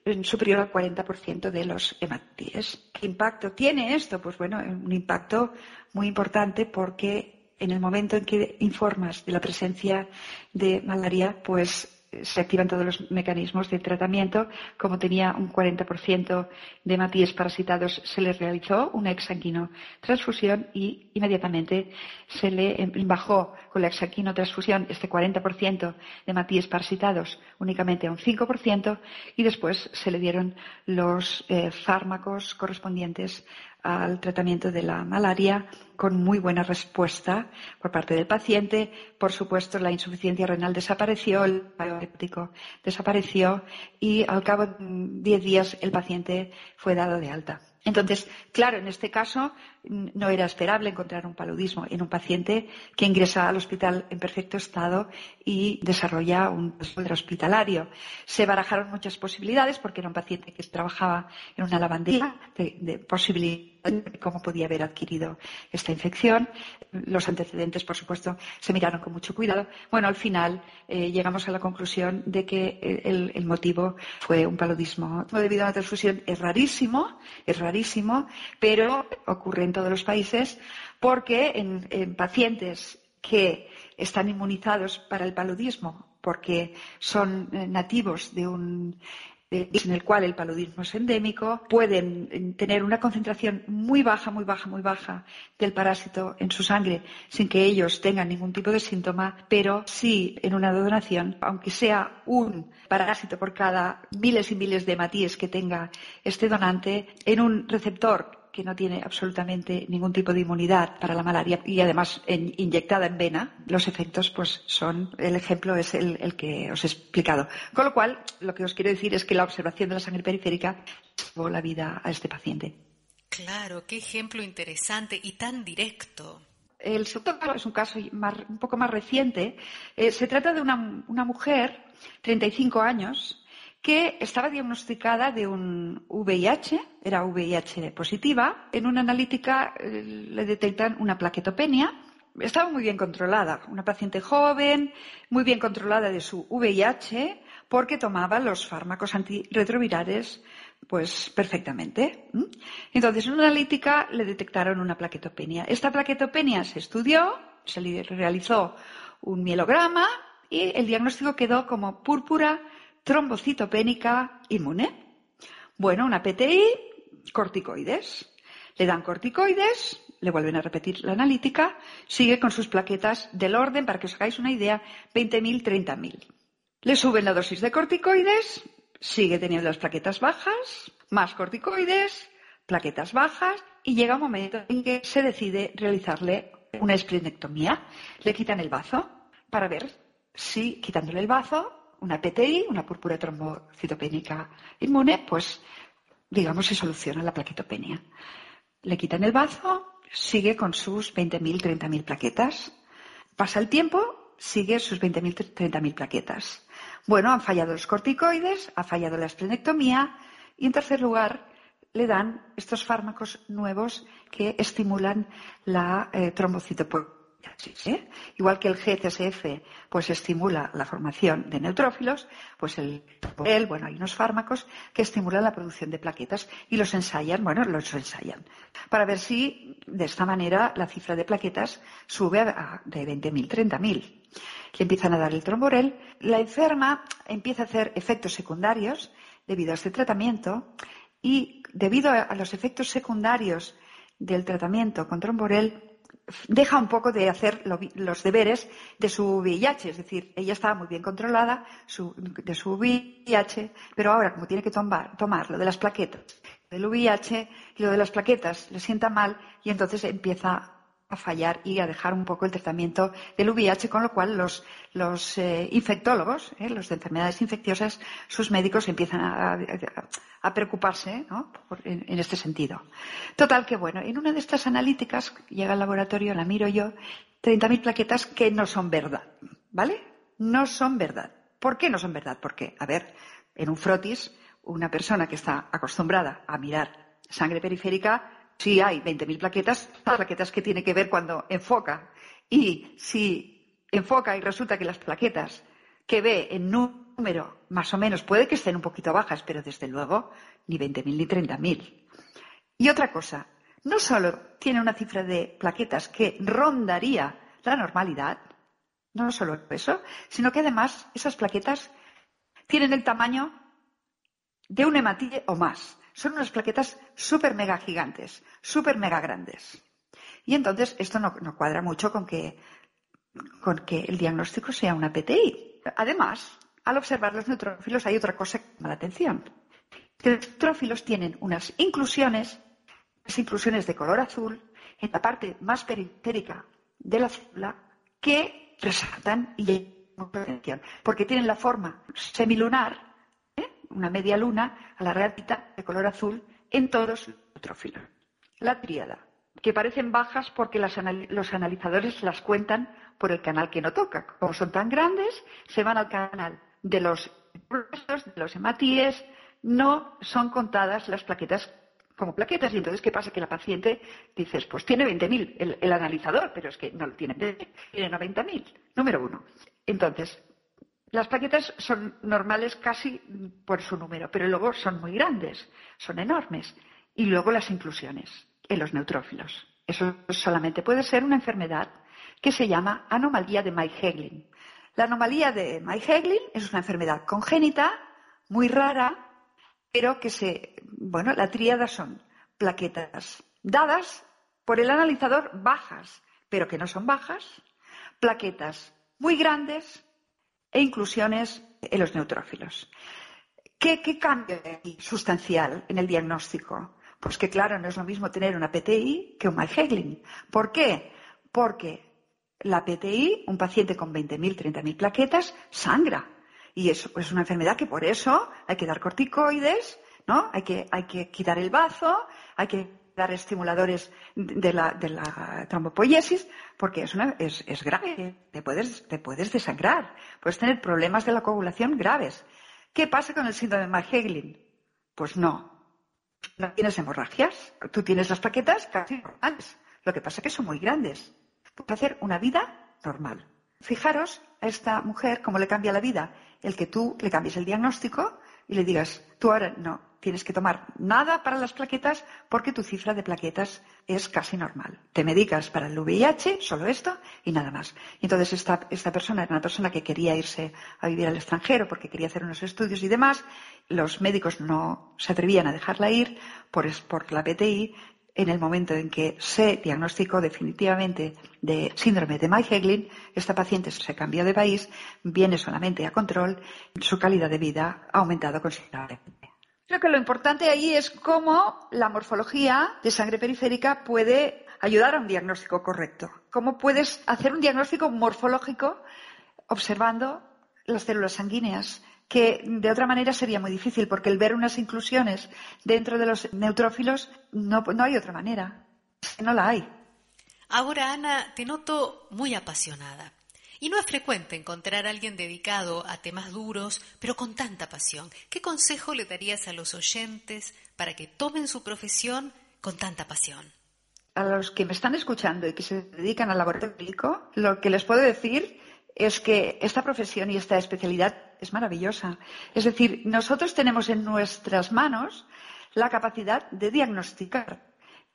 superior al 40% de los hematíes. ¿Qué impacto tiene esto? Pues bueno, un impacto muy importante porque en el momento en que informas de la presencia de malaria, pues se activan todos los mecanismos de tratamiento. Como tenía un 40% de hematíes parasitados, se le realizó una exsanguinotransfusión y inmediatamente se le bajó con la exsanguinotransfusión este 40% de hematíes parasitados únicamente a un 5% y después se le dieron los fármacos correspondientes al tratamiento de la malaria con muy buena respuesta por parte del paciente. Por supuesto, la insuficiencia renal desapareció, el paro hepático desapareció y al cabo de 10 días el paciente fue dado de alta. Entonces, claro, en este caso no era esperable encontrar un paludismo en un paciente que ingresa al hospital en perfecto estado y desarrolla un desorden hospitalario. Se barajaron muchas posibilidades porque era un paciente que trabajaba en una lavandería de posibilidades de cómo podía haber adquirido esta infección. Los antecedentes, por supuesto, se miraron con mucho cuidado. Bueno, al final llegamos a la conclusión de que el motivo fue un paludismo debido a una transfusión. Es rarísimo, pero ocurre en todos los países porque en pacientes que están inmunizados para el paludismo porque son nativos de un en el cual el paludismo es endémico, pueden tener una concentración muy baja del parásito en su sangre sin que ellos tengan ningún tipo de síntoma, pero sí en una donación, aunque sea un parásito por cada miles y miles de hematíes que tenga este donante, en un receptor que no tiene absolutamente ningún tipo de inmunidad para la malaria y además inyectada en vena, los efectos pues son, el ejemplo es el que os he explicado. Con lo cual, lo que os quiero decir es que la observación de la sangre periférica salvó la vida a este paciente. Claro, qué ejemplo interesante y tan directo. El segundo caso es un caso un poco más reciente. Se trata de una mujer, 35 años, que estaba diagnosticada de un VIH, era VIH positiva. En una analítica le detectan una plaquetopenia. Estaba muy bien controlada, una paciente joven, muy bien controlada de su VIH, porque tomaba los fármacos antirretrovirales pues perfectamente. Entonces, en una analítica le detectaron una plaquetopenia. Esta plaquetopenia se estudió, se le realizó un mielograma y el diagnóstico quedó como púrpura trombocitopénica inmune. Bueno, una PTI, corticoides. Le dan corticoides, le vuelven a repetir la analítica, sigue con sus plaquetas del orden, para que os hagáis una idea, 20.000, 30.000. Le suben la dosis de corticoides, sigue teniendo las plaquetas bajas, más corticoides, plaquetas bajas, y llega un momento en que se decide realizarle una esplenectomía. Le quitan el bazo para ver si, quitándole el bazo, una PTI, una púrpura trombocitopénica inmune, pues digamos se soluciona la plaquetopenia. Le quitan el bazo, sigue con sus 20.000, 30.000 plaquetas. Pasa el tiempo, sigue sus 20.000, 30.000 plaquetas. Bueno, han fallado los corticoides, ha fallado la esplenectomía y en tercer lugar le dan estos fármacos nuevos que estimulan la trombocitopenia. Igual que el GCSF pues estimula la formación de neutrófilos, pues hay unos fármacos que estimulan la producción de plaquetas y los ensayan para ver si de esta manera la cifra de plaquetas sube de 20.000, 30.000. Le empiezan a dar el tromborel, la enferma empieza a hacer efectos secundarios debido a este tratamiento y debido a los efectos secundarios del tratamiento con tromborel deja un poco de hacer los deberes de su VIH, es decir, ella estaba muy bien controlada de su VIH, pero ahora como tiene que tomar lo de las plaquetas del VIH y lo de las plaquetas le sienta mal y entonces empieza a fallar y a dejar un poco el tratamiento del VIH, con lo cual los infectólogos, los de enfermedades infecciosas, sus médicos empiezan a preocuparse, ¿no? en este sentido. Total que bueno, en una de estas analíticas llega al laboratorio, la miro yo, 30.000 plaquetas que no son verdad, ¿vale? No son verdad. ¿Por qué no son verdad? Porque, a ver, en un frotis, una persona que está acostumbrada a mirar sangre periférica, si hay 20.000 plaquetas, las plaquetas que tiene que ver cuando enfoca. Y si enfoca y resulta que las plaquetas que ve en número número más o menos, puede que estén un poquito bajas, pero desde luego ni 20.000 ni 30.000. Y otra cosa, no solo tiene una cifra de plaquetas que rondaría la normalidad, no solo eso, sino que además esas plaquetas tienen el tamaño de un hematille o más. Son unas plaquetas súper mega gigantes, súper mega grandes. Y entonces esto no cuadra mucho con que el diagnóstico sea una PTI. Además, al observar los neutrófilos hay otra cosa que llama la atención. Que los neutrófilos tienen unas inclusiones de color azul en la parte más periférica de la célula que resaltan y llaman mucha atención, porque tienen la forma semilunar, una media luna alargadita de color azul en todos los neutrófilos. La tríada, que parecen bajas porque los analizadores las cuentan por el canal que no toca. Como son tan grandes, se van al canal de los gruesos, de los hematíes, no son contadas las plaquetas como plaquetas. Y entonces, ¿qué pasa? Que la paciente dices, pues tiene 20.000 el analizador, pero es que no lo tiene 20.000, tiene 90.000, número 1. Entonces, las plaquetas son normales casi por su número, pero luego son muy grandes, son enormes. Y luego las inclusiones en los neutrófilos. Eso solamente puede ser una enfermedad que se llama anomalía de Meigeglin. La anomalía de Meigeglin es una enfermedad congénita, muy rara, pero que la tríada son plaquetas dadas por el analizador bajas, pero que no son bajas, plaquetas muy grandes e inclusiones en los neutrófilos. ¿Qué cambio hay sustancial en el diagnóstico? Pues que claro, no es lo mismo tener una PTI que un Meigeglin. ¿Por qué? Porque la PTI, un paciente con 20.000, 30.000 plaquetas, sangra. Y eso es una enfermedad que por eso hay que dar corticoides, ¿no? Hay que quitar el bazo, hay que dar estimuladores de la trombopoiesis, porque es grave. Te puedes desangrar, puedes tener problemas de la coagulación graves. ¿Qué pasa con el síndrome de Meigeglin? Pues no tienes hemorragias, tú tienes las plaquetas casi normales. Lo que pasa es que son muy grandes. Puedes hacer una vida normal. Fijaros a esta mujer cómo le cambia la vida el que tú le cambies el diagnóstico y le digas, tú ahora no tienes que tomar nada para las plaquetas porque tu cifra de plaquetas es casi normal. Te medicas para el VIH, solo esto y nada más. Y entonces esta persona era una persona que quería irse a vivir al extranjero porque quería hacer unos estudios y demás. Los médicos no se atrevían a dejarla ir por la PTI. En el momento en que se diagnosticó definitivamente de síndrome de Meigeglin, esta paciente se cambió de país, viene solamente a control, su calidad de vida ha aumentado considerablemente. Creo que lo importante ahí es cómo la morfología de sangre periférica puede ayudar a un diagnóstico correcto. Cómo puedes hacer un diagnóstico morfológico observando las células sanguíneas, que de otra manera sería muy difícil, porque el ver unas inclusiones dentro de los neutrófilos no hay otra manera, no la hay. Ahora, Ana, te noto muy apasionada. Y no es frecuente encontrar a alguien dedicado a temas duros, pero con tanta pasión. ¿Qué consejo le darías a los oyentes para que tomen su profesión con tanta pasión? A los que me están escuchando y que se dedican al laboratorio clínico, lo que les puedo decir es que esta profesión y esta especialidad es maravillosa. Es decir, nosotros tenemos en nuestras manos la capacidad de diagnosticar.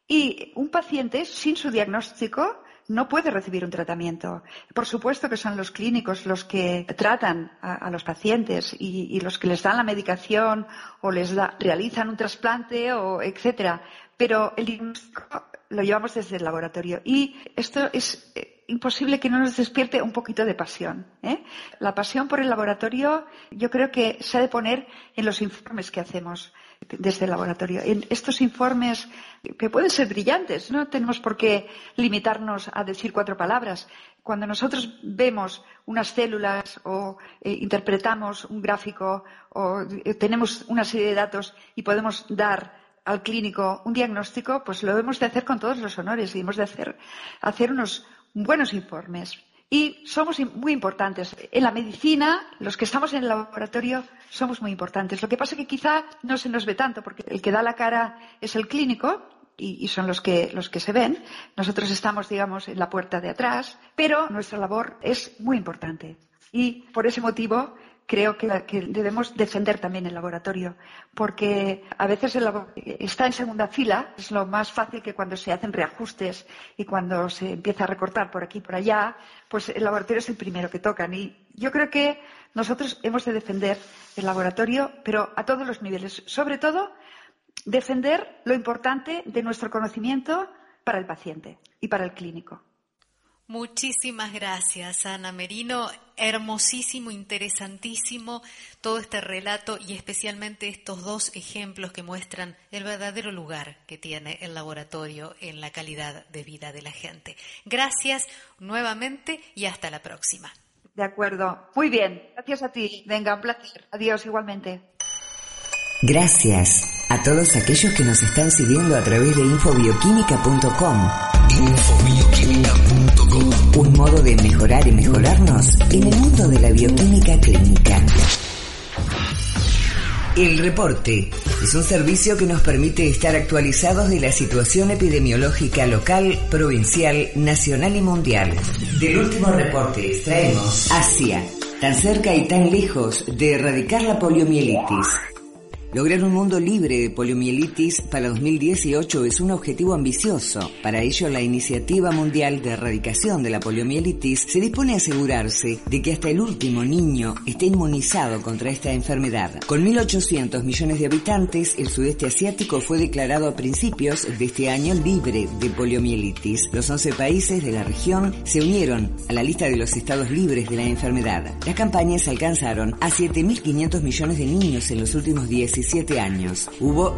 Y un paciente sin su diagnóstico no puede recibir un tratamiento. Por supuesto que son los clínicos los que tratan a los pacientes y los que les dan la medicación o realizan un trasplante o etcétera. Pero el diagnóstico lo llevamos desde el laboratorio y esto es imposible que no nos despierte un poquito de pasión, ¿eh? La pasión por el laboratorio yo creo que se ha de poner en los informes que hacemos desde el laboratorio. En estos informes que pueden ser brillantes, no tenemos por qué limitarnos a decir 4 palabras. Cuando nosotros vemos unas células o interpretamos un gráfico o tenemos una serie de datos y podemos dar al clínico un diagnóstico, pues lo hemos de hacer con todos los honores y hemos de hacer unos buenos informes. Y somos muy importantes. En la medicina, los que estamos en el laboratorio, somos muy importantes. Lo que pasa es que quizá no se nos ve tanto, porque el que da la cara es el clínico y son los que se ven. Nosotros estamos, digamos, en la puerta de atrás, pero nuestra labor es muy importante. Y por ese motivo, creo que debemos defender también el laboratorio, porque a veces está en segunda fila, es lo más fácil que cuando se hacen reajustes y cuando se empieza a recortar por aquí y por allá, pues el laboratorio es el primero que tocan. Y yo creo que nosotros hemos de defender el laboratorio, pero a todos los niveles. Sobre todo, defender lo importante de nuestro conocimiento para el paciente y para el clínico. Muchísimas gracias, Ana Merino. Hermosísimo, interesantísimo todo este relato y especialmente estos dos ejemplos que muestran el verdadero lugar que tiene el laboratorio en la calidad de vida de la gente. Gracias nuevamente y hasta la próxima. De acuerdo. Muy bien. Gracias a ti. Venga, un placer. Adiós igualmente. Gracias a todos aquellos que nos están siguiendo a través de infobioquímica.com. Infobioquímica.com. Un modo de mejorar y mejorarnos en el mundo de la bioquímica clínica. El reporte es un servicio que nos permite estar actualizados de la situación epidemiológica local, provincial, nacional y mundial. Del último reporte extraemos Asia, tan cerca y tan lejos de erradicar la poliomielitis. Lograr un mundo libre de poliomielitis para 2018 es un objetivo ambicioso. Para ello, la Iniciativa Mundial de Erradicación de la Poliomielitis se dispone a asegurarse de que hasta el último niño esté inmunizado contra esta enfermedad. Con 1.800 millones de habitantes, el sudeste asiático fue declarado a principios de este año libre de poliomielitis. Los 11 países de la región se unieron a la lista de los estados libres de la enfermedad. Las campañas alcanzaron a 7.500 millones de niños en los últimos 17 años. Hubo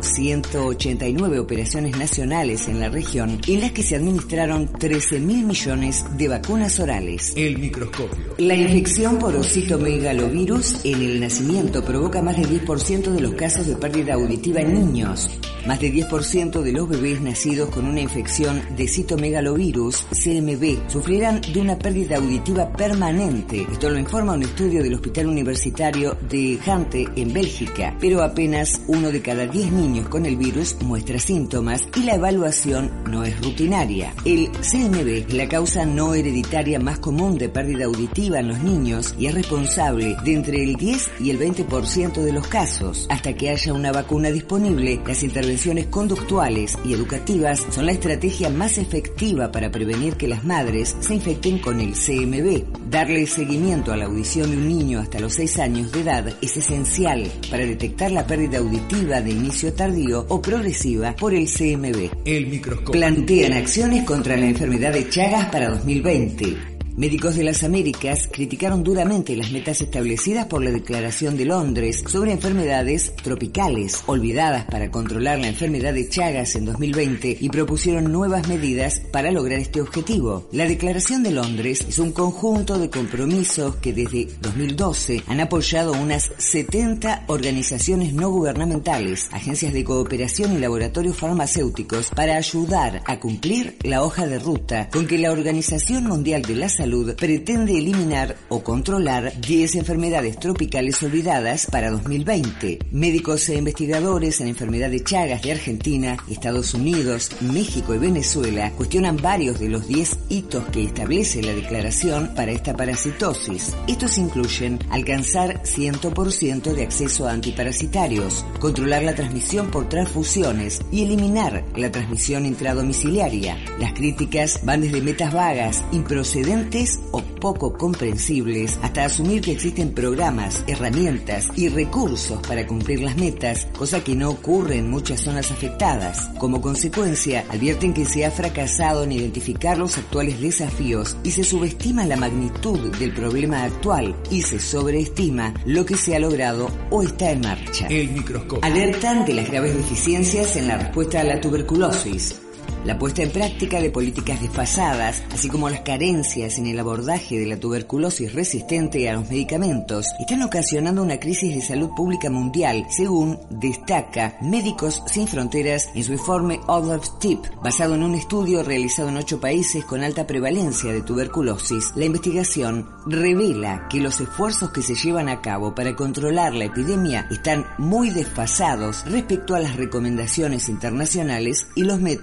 189 operaciones nacionales en la región en las que se administraron 13.000 millones de vacunas orales. El microscopio. La infección por citomegalovirus en el nacimiento provoca más del 10% de los casos de pérdida auditiva en niños. Más del 10% de los bebés nacidos con una infección de citomegalovirus, CMV, sufrirán de una pérdida auditiva permanente. Esto lo informa un estudio del Hospital Universitario de Gante en Bélgica, pero apenas 1 de cada 10 niños con el virus muestra síntomas y la evaluación no es rutinaria. El CMV es la causa no hereditaria más común de pérdida auditiva en los niños y es responsable de entre el 10 y el 20% de los casos. Hasta que haya una vacuna disponible, las intervenciones conductuales y educativas son la estrategia más efectiva para prevenir que las madres se infecten con el CMV. Darle seguimiento a la audición de un niño hasta los 6 años de edad es esencial para detectar la pérdida auditiva de inicio tardío o progresiva por el CMV. El microscopio. Plantean acciones contra la enfermedad de Chagas para 2020. Médicos de las Américas criticaron duramente las metas establecidas por la Declaración de Londres sobre enfermedades tropicales, olvidadas para controlar la enfermedad de Chagas en 2020, y propusieron nuevas medidas para lograr este objetivo. La Declaración de Londres es un conjunto de compromisos que desde 2012 han apoyado unas 70 organizaciones no gubernamentales, agencias de cooperación y laboratorios farmacéuticos para ayudar a cumplir la hoja de ruta con que la Organización Mundial de la Salud pretende eliminar o controlar 10 enfermedades tropicales olvidadas para 2020. Médicos e investigadores en enfermedad de Chagas de Argentina, Estados Unidos, México y Venezuela cuestionan varios de los 10 hitos que establece la declaración para esta parasitosis. Estos incluyen alcanzar 100% de acceso a antiparasitarios, controlar la transmisión por transfusiones y eliminar la transmisión intradomiciliaria. Las críticas van desde metas vagas, improcedentes o poco comprensibles, hasta asumir que existen programas, herramientas y recursos para cumplir las metas, cosa que no ocurre en muchas zonas afectadas. Como consecuencia, advierten que se ha fracasado en identificar los actuales desafíos y se subestima la magnitud del problema actual y se sobreestima lo que se ha logrado o está en marcha. El microscopio. Alertan de las graves deficiencias en la respuesta a la tuberculosis. La puesta en práctica de políticas desfasadas, así como las carencias en el abordaje de la tuberculosis resistente a los medicamentos, están ocasionando una crisis de salud pública mundial, según destaca Médicos Sin Fronteras en su informe Other Tip, basado en un estudio realizado en 8 países con alta prevalencia de tuberculosis. La investigación revela que los esfuerzos que se llevan a cabo para controlar la epidemia están muy desfasados respecto a las recomendaciones internacionales y los métodos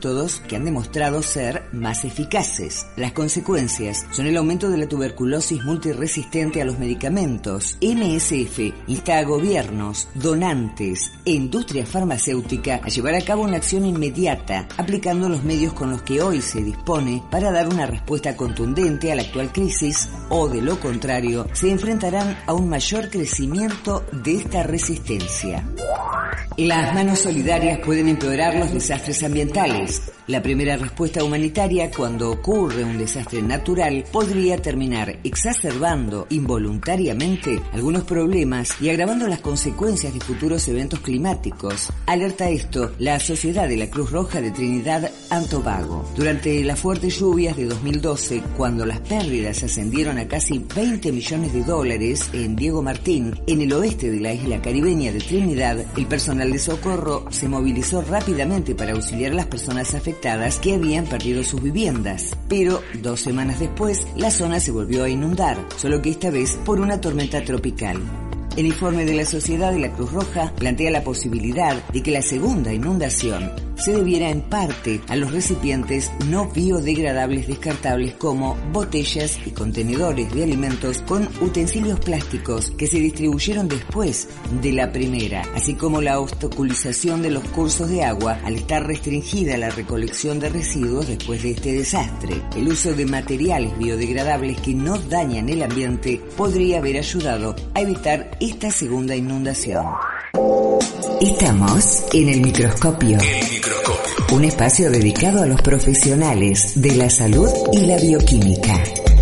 que han demostrado ser más eficaces. Las consecuencias son el aumento de la tuberculosis multiresistente a los medicamentos. MSF insta a gobiernos, donantes e industria farmacéutica a llevar a cabo una acción inmediata, aplicando los medios con los que hoy se dispone para dar una respuesta contundente a la actual crisis, o de lo contrario, se enfrentarán a un mayor crecimiento de esta resistencia. Las manos solidarias pueden empeorar los desastres ambientales. La primera respuesta humanitaria cuando ocurre un desastre natural podría terminar exacerbando involuntariamente algunos problemas y agravando las consecuencias de futuros eventos climáticos. Alerta esto la Sociedad de la Cruz Roja de Trinidad and Tobago. Durante las fuertes lluvias de 2012, cuando las pérdidas ascendieron a casi $20 millones en Diego Martín, en el oeste de la isla caribeña de Trinidad, el personal de socorro se movilizó rápidamente para auxiliar a las personas afectadas que habían perdido sus viviendas. Pero 2 semanas después, la zona se volvió a inundar, solo que esta vez por una tormenta tropical. El informe de la Sociedad de la Cruz Roja plantea la posibilidad de que la segunda inundación se debiera en parte a los recipientes no biodegradables descartables como botellas y contenedores de alimentos con utensilios plásticos que se distribuyeron después de la primera, así como la obstaculización de los cursos de agua al estar restringida la recolección de residuos después de este desastre. El uso de materiales biodegradables que no dañan el ambiente podría haber ayudado a evitar esta segunda inundación. Estamos en el microscopio. Un espacio dedicado a los profesionales de la salud y la bioquímica.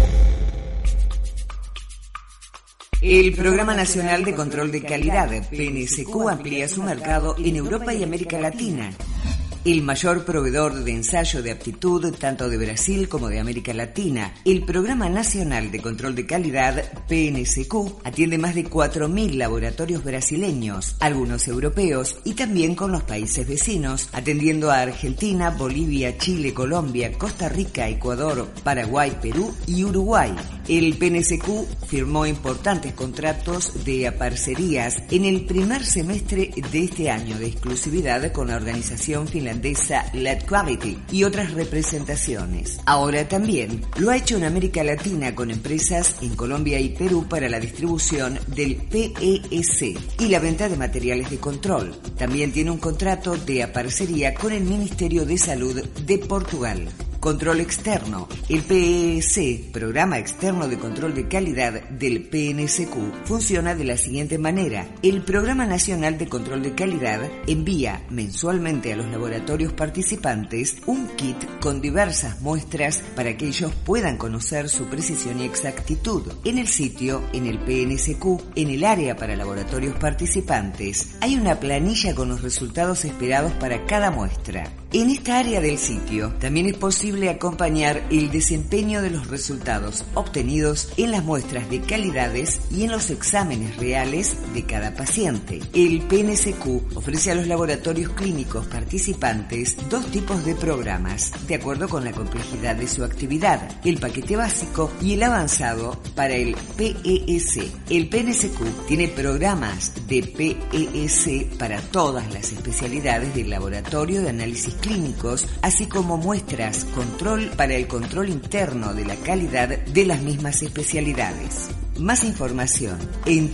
El Programa Nacional de Control de Calidad, PNSQ, amplía su mercado en Europa y América Latina. El mayor proveedor de ensayo de aptitud tanto de Brasil como de América Latina, el Programa Nacional de Control de Calidad, PNSQ, atiende más de 4.000 laboratorios brasileños, algunos europeos y también con los países vecinos, atendiendo a Argentina, Bolivia, Chile, Colombia, Costa Rica, Ecuador, Paraguay, Perú y Uruguay. El PNSQ firmó importantes contratos de parcerías en el primer semestre de este año de exclusividad con la organización finlandesa Lab Quality y otras representaciones. Ahora también lo ha hecho en América Latina con empresas en Colombia y Perú para la distribución del PES y la venta de materiales de control. También tiene un contrato de parcería con el Ministerio de Salud de Portugal. Control externo. El PES, Programa Externo de Control de Calidad del PNSQ, funciona de la siguiente manera. El Programa Nacional de Control de Calidad envía mensualmente a los laboratorios participantes un kit con diversas muestras para que ellos puedan conocer su precisión y exactitud. En el sitio, en el PNSQ, en el área para laboratorios participantes, hay una planilla con los resultados esperados para cada muestra. En esta área del sitio también es posible acompañar el desempeño de los resultados obtenidos en las muestras de calidades y en los exámenes reales de cada paciente. El PNSQ ofrece a los laboratorios clínicos participantes 2 tipos de programas, de acuerdo con la complejidad de su actividad: el paquete básico y el avanzado para el PES. El PNSQ tiene programas de PES para todas las especialidades del laboratorio de análisis clínicos, así como muestras control para el control interno de la calidad de las mismas especialidades. Más información en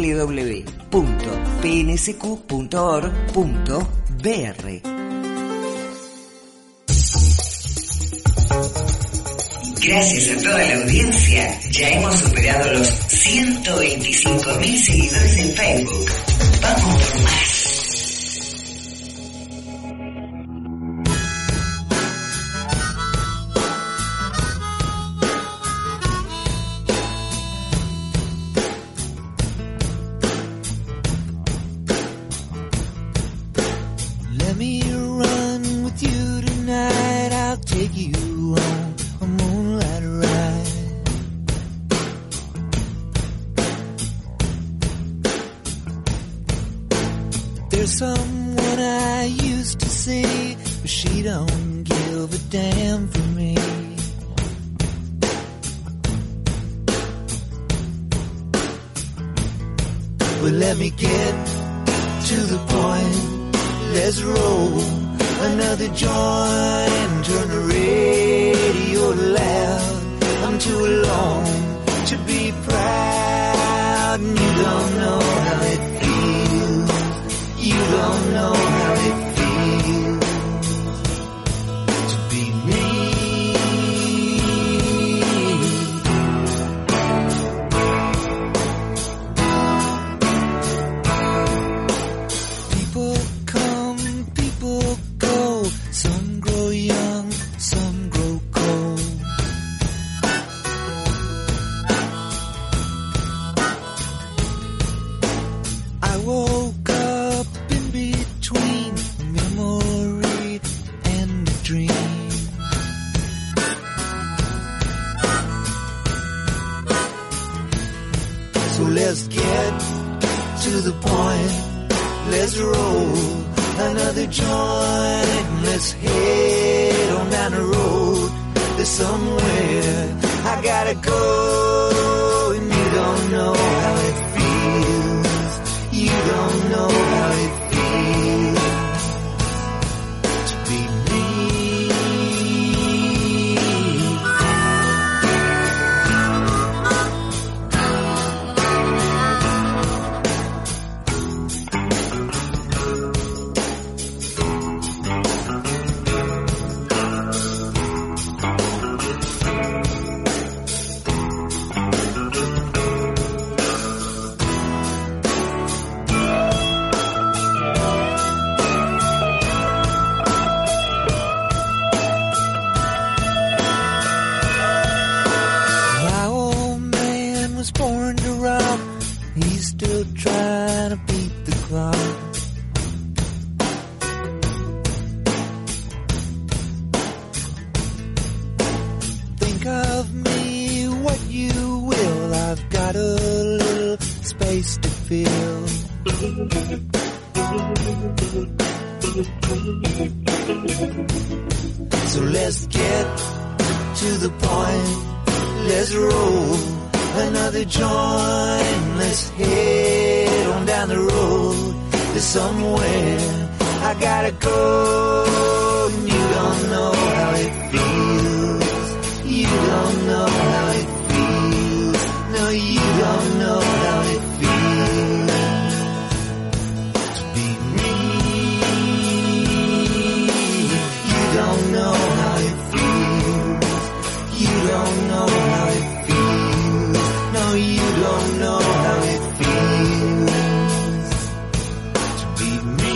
www.pnsq.org.br. Gracias a toda la audiencia, ya hemos superado los 125.000 seguidores en Facebook. Vamos por más. Someone I used to see, but she don't give a damn for me. But let me get to the point. Let's roll another joint and turn the radio loud. I'm too alone to be proud, and you don't know how it feels. You don't know how it feels to be me. People come, people go. Some grow young, some grow cold. I woke up in between memory and a dream. So let's get to the point. Let's roll another joint. Let's head on down the road. There's somewhere I gotta go, and you don't know how it feels. You don't know how it feels to be me. My old man was born to rock. He's still trying to beat the clock. Think of me what you will. I've got a little space to fill. So let's get to the point. Let's roll another joint. Let's head on down the road. There's somewhere I gotta go, and you don't know how it feels. You don't know how it feels. No, you don't know how it feels to be me. You don't know how it feels. You don't know how it feels. No, you don't know how it feels to be me.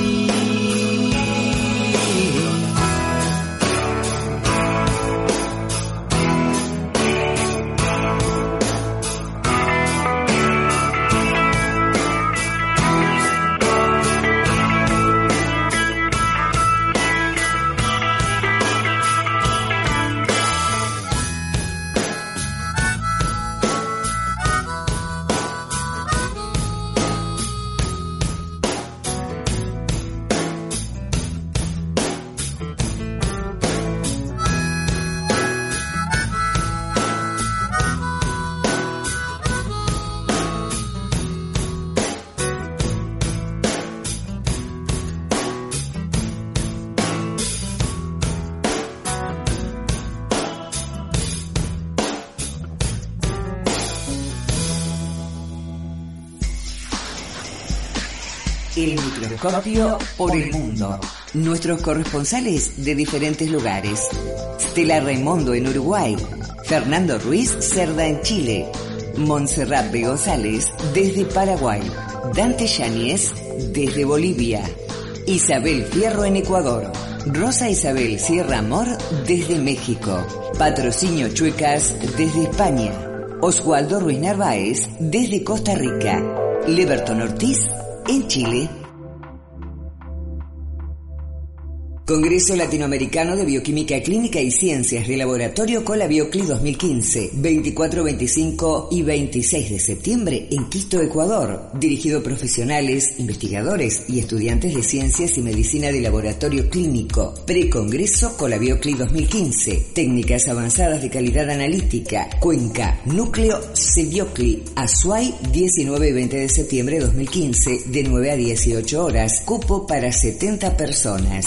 El microscopio por el mundo. Nuestros corresponsales de diferentes lugares. Stella Raimondo en Uruguay. Fernando Ruiz Cerda en Chile. Montserrat B. González desde Paraguay. Dante Yáñez desde Bolivia. Isabel Fierro en Ecuador. Rosa Isabel Sierra Amor desde México. Patrocinio Chuecas desde España. Oswaldo Ruiz Narváez desde Costa Rica. Leberton Ortiz en Chile. Congreso Latinoamericano de Bioquímica Clínica y Ciencias de Laboratorio Colabiocli 2015, 24, 25 y 26 de septiembre en Quito, Ecuador. Dirigido a profesionales, investigadores y estudiantes de Ciencias y Medicina de Laboratorio Clínico. Precongreso Colabiocli 2015. Técnicas avanzadas de calidad analítica. Cuenca, Núcleo Cebiocli, Azuay, 19 y 20 de septiembre de 2015, de 9 a 18 horas. Cupo para 70 personas. Quito.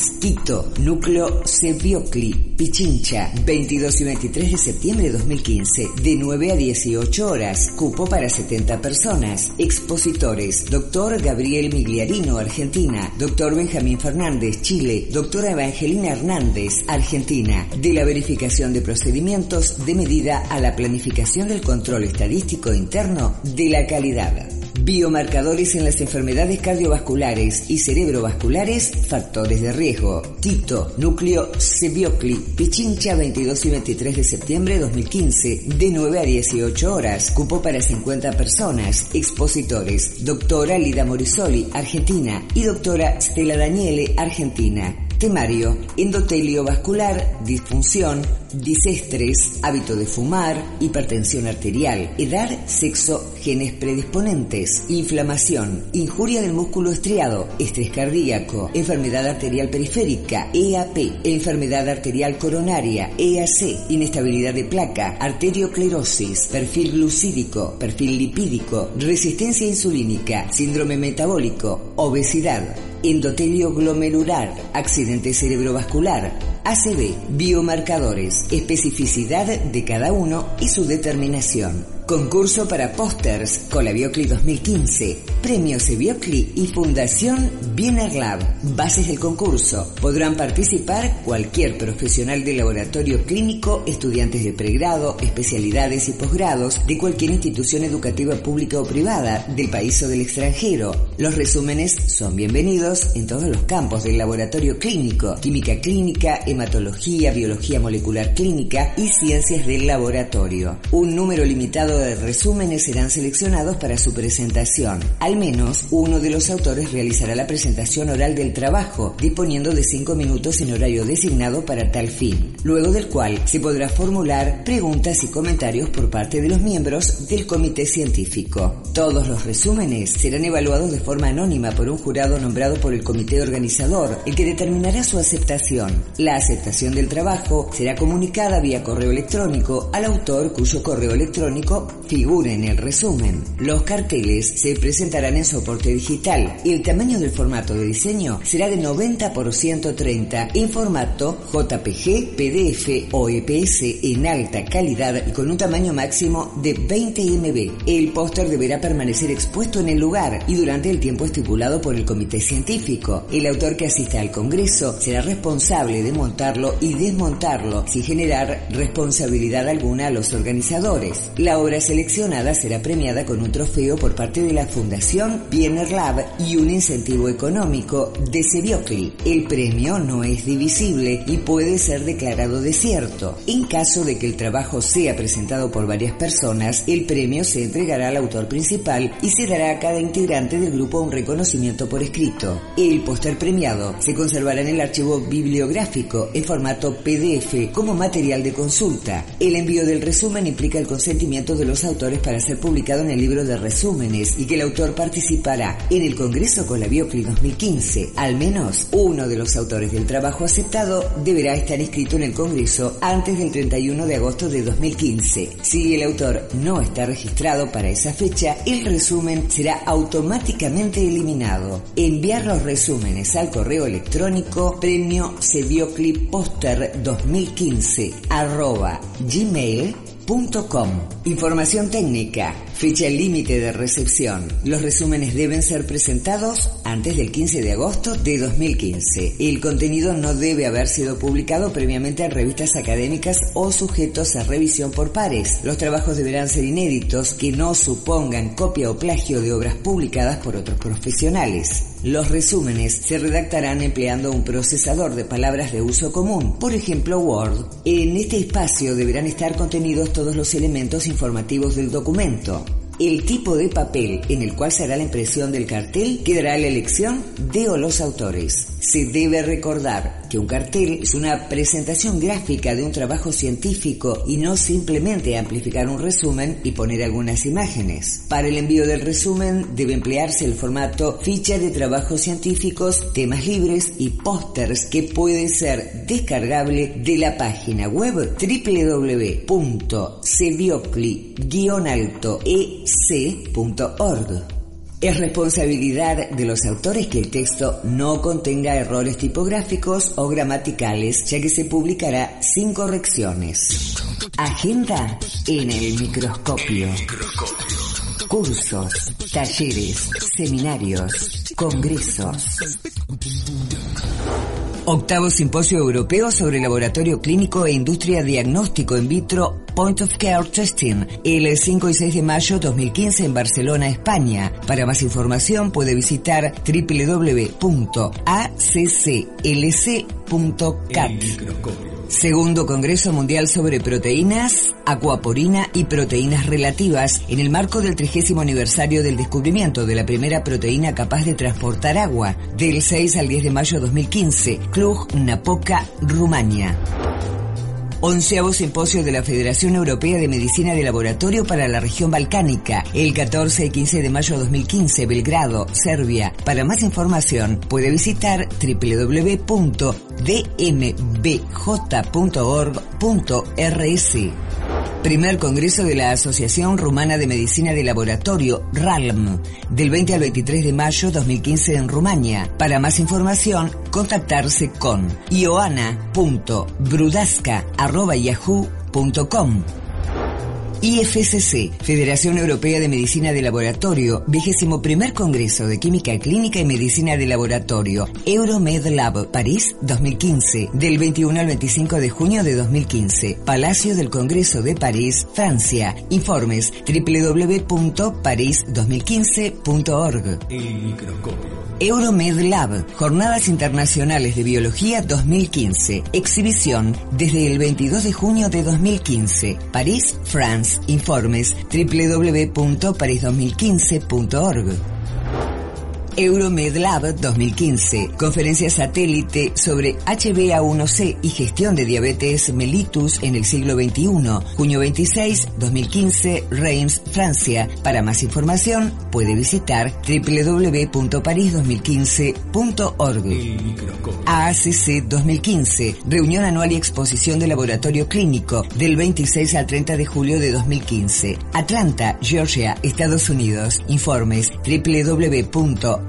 Tito, Núcleo Seviocli, Pichincha, 22 y 23 de septiembre de 2015, de 9 a 18 horas. Cupo para 70 personas. Expositores: Dr. Gabriel Migliarino, Argentina; Dr. Benjamín Fernández, Chile; Doctora Evangelina Hernández, Argentina. De la verificación de procedimientos de medida a la planificación del control estadístico interno de la calidad. Biomarcadores en las enfermedades cardiovasculares y cerebrovasculares, factores de riesgo. Tito, Núcleo Seviocli, Pichincha, 22 y 23 de septiembre de 2015, de 9 a 18 horas. Cupo para 50 personas. Expositores: Doctora Lida Morisoli, Argentina, y Doctora Stella Daniele, Argentina. Temario: endotelio vascular, disfunción, disestrés, hábito de fumar, hipertensión arterial, edad, sexo, genes predisponentes, inflamación, injuria del músculo estriado, estrés cardíaco, enfermedad arterial periférica, EAP, enfermedad arterial coronaria, EAC, inestabilidad de placa, arterioclerosis, perfil glucídico, perfil lipídico, resistencia insulínica, síndrome metabólico, obesidad, endotelio glomerular, accidente cerebrovascular, ACV, biomarcadores, especificidad de cada uno y su determinación. Concurso para pósters, Colabiocli 2015, Premio Seviocli y Fundación Biener Lab. Bases del concurso: podrán participar cualquier profesional de laboratorio clínico, estudiantes de pregrado, especialidades y posgrados de cualquier institución educativa pública o privada del país o del extranjero. Los resúmenes son bienvenidos en todos los campos del laboratorio clínico: química clínica, hematología, biología molecular clínica y ciencias del laboratorio. Un número limitado de resúmenes serán seleccionados para su presentación. Al menos uno de los autores realizará la presentación oral del trabajo, disponiendo de 5 minutos en horario designado para tal fin, luego del cual se podrá formular preguntas y comentarios por parte de los miembros del comité científico. Todos los resúmenes serán evaluados de forma anónima por un jurado nombrado por el comité organizador, el que determinará su aceptación. La aceptación del trabajo será comunicada vía correo electrónico al autor cuyo correo electrónico figura en el resumen. Los carteles se presentarán en soporte digital. El tamaño del formato de diseño será de 90 por 130 en formato JPG, PDF o EPS en alta calidad y con un tamaño máximo de 20 MB. El póster deberá permanecer expuesto en el lugar y durante el tiempo estipulado por el comité científico. El autor que asista al congreso será responsable de montarlo y desmontarlo sin generar responsabilidad alguna a los organizadores. La obra seleccionada será premiada con un trofeo por parte de la Fundación Biener Lab y un incentivo económico de Seviocli. El premio no es divisible y puede ser declarado desierto. En caso de que el trabajo sea presentado por varias personas, el premio se entregará al autor principal y se dará a cada integrante del grupo un reconocimiento por escrito. El póster premiado se conservará en el archivo bibliográfico en formato PDF como material de consulta. El envío del resumen implica el consentimiento de los autores para ser publicado en el libro de resúmenes y que el autor participará en el Congreso Colabiocli 2015. Al menos uno de los autores del trabajo aceptado deberá estar inscrito en el Congreso antes del 31 de agosto de 2015. Si el autor no está registrado para esa fecha, el resumen será automáticamente eliminado. Enviar los resúmenes al correo electrónico premioseviocliposter2015@gmail.com. Información técnica. Fecha límite de recepción. Los resúmenes deben ser presentados antes del 15 de agosto de 2015. El contenido no debe haber sido publicado previamente en revistas académicas o sujetos a revisión por pares. Los trabajos deberán ser inéditos, que no supongan copia o plagio de obras publicadas por otros profesionales. Los resúmenes se redactarán empleando un procesador de palabras de uso común, por ejemplo Word. En este espacio deberán estar contenidos todos los elementos informativos del documento. El tipo de papel en el cual se hará la impresión del cartel quedará a la elección de o los autores. Se debe recordar que un cartel es una presentación gráfica de un trabajo científico y no simplemente amplificar un resumen y poner algunas imágenes. Para el envío del resumen debe emplearse el formato ficha de trabajos científicos, temas libres y pósters que puede ser descargable de la página web www.seviocli-ec.org. Es responsabilidad de los autores que el texto no contenga errores tipográficos o gramaticales, ya que se publicará sin correcciones. Agenda en el microscopio. Cursos, talleres, seminarios, congresos. 8º Simposio Europeo sobre Laboratorio Clínico e Industria Diagnóstico in Vitro Point of Care Testing, el 5 y 6 de mayo 2015 en Barcelona, España. Para más información puede visitar www.aclc.cat. Segundo Congreso Mundial sobre Proteínas, Aquaporina y Proteínas Relativas en el marco del 30º aniversario del descubrimiento de la primera proteína capaz de transportar agua, del 6 al 10 de mayo 2015, Cluj-Napoca, Rumania. 11º Simposio de la Federación Europea de Medicina de Laboratorio para la región balcánica, el 14 y 15 de mayo 2015, Belgrado, Serbia. Para más información puede visitar www.dmbj.org.rs. Primer Congreso de la Asociación Rumana de Medicina de Laboratorio, RALM, del 20 al 23 de mayo 2015 en Rumania. Para más información, contactarse con ioana.brudasca@yahoo.com. IFCC, Federación Europea de Medicina de Laboratorio, 21º Congreso de Química Clínica y Medicina de Laboratorio, Euromed Lab, París, 2015, del 21 al 25 de junio de 2015, Palacio del Congreso de París, Francia. Informes www.paris2015.org. El microscopio. Euromed Lab, Jornadas Internacionales de Biología 2015, exhibición desde el 22 de junio de 2015, París, France. Informes www.paris2015.org. Euromed Lab 2015, conferencia satélite sobre HbA1c y gestión de diabetes mellitus en el siglo XXI, junio 26, 2015, Reims, Francia. Para más información puede visitar www.paris2015.org. AACC 2015, reunión anual y exposición de laboratorio clínico, del 26 al 30 de julio de 2015, Atlanta, Georgia, Estados Unidos. Informes www.acc.org.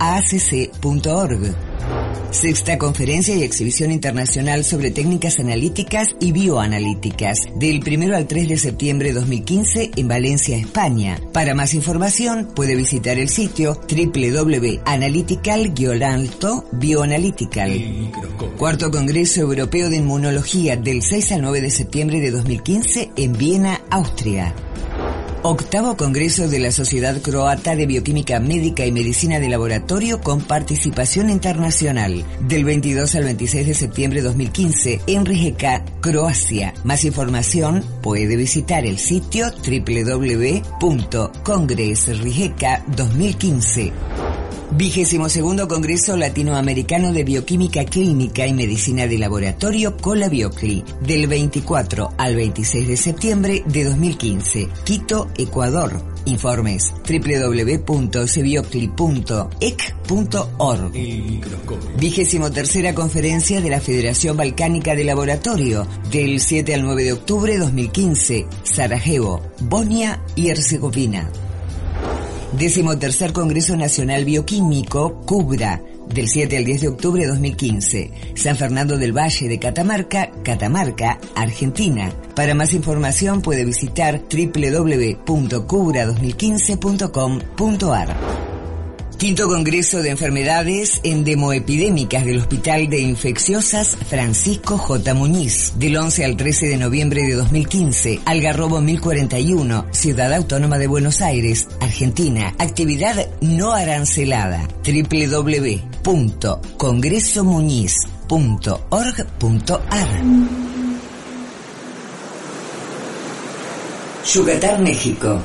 Sexta Conferencia y Exhibición Internacional sobre Técnicas Analíticas y Bioanalíticas, del 1 al 3 de septiembre de 2015 en Valencia, España. Para más información puede visitar el sitio www.analytical-bioanalytical. Cuarto Congreso Europeo de Inmunología, del 6 al 9 de septiembre de 2015 en Viena, Austria. Octavo Congreso de la Sociedad Croata de Bioquímica Médica y Medicina de Laboratorio con participación internacional, del 22 al 26 de septiembre de 2015 en Rijeka, Croacia. Más información puede visitar el sitio www.congresrijeka2015. 22º Congreso Latinoamericano de Bioquímica Clínica y Medicina de Laboratorio, Colabiocli, del 24 al 26 de septiembre de 2015, Quito, Ecuador. Informes www.cebiocli.ec.org. 23ª Conferencia de la Federación Balcánica de Laboratorio, del 7 al 9 de octubre de 2015, Sarajevo, Bosnia y Herzegovina. 13º Congreso Nacional Bioquímico, Cubra, del 7 al 10 de octubre de 2015, San Fernando del Valle de Catamarca, Catamarca, Argentina. Para más información puede visitar www.cubra2015.com.ar. Quinto Congreso de Enfermedades Endemoepidémicas del Hospital de Infecciosas Francisco J. Muñiz, del 11 al 13 de noviembre de 2015, Algarrobo 1041, Ciudad Autónoma de Buenos Aires, Argentina. Actividad no arancelada. www.congresomuñiz.org.ar. Yucatán, México.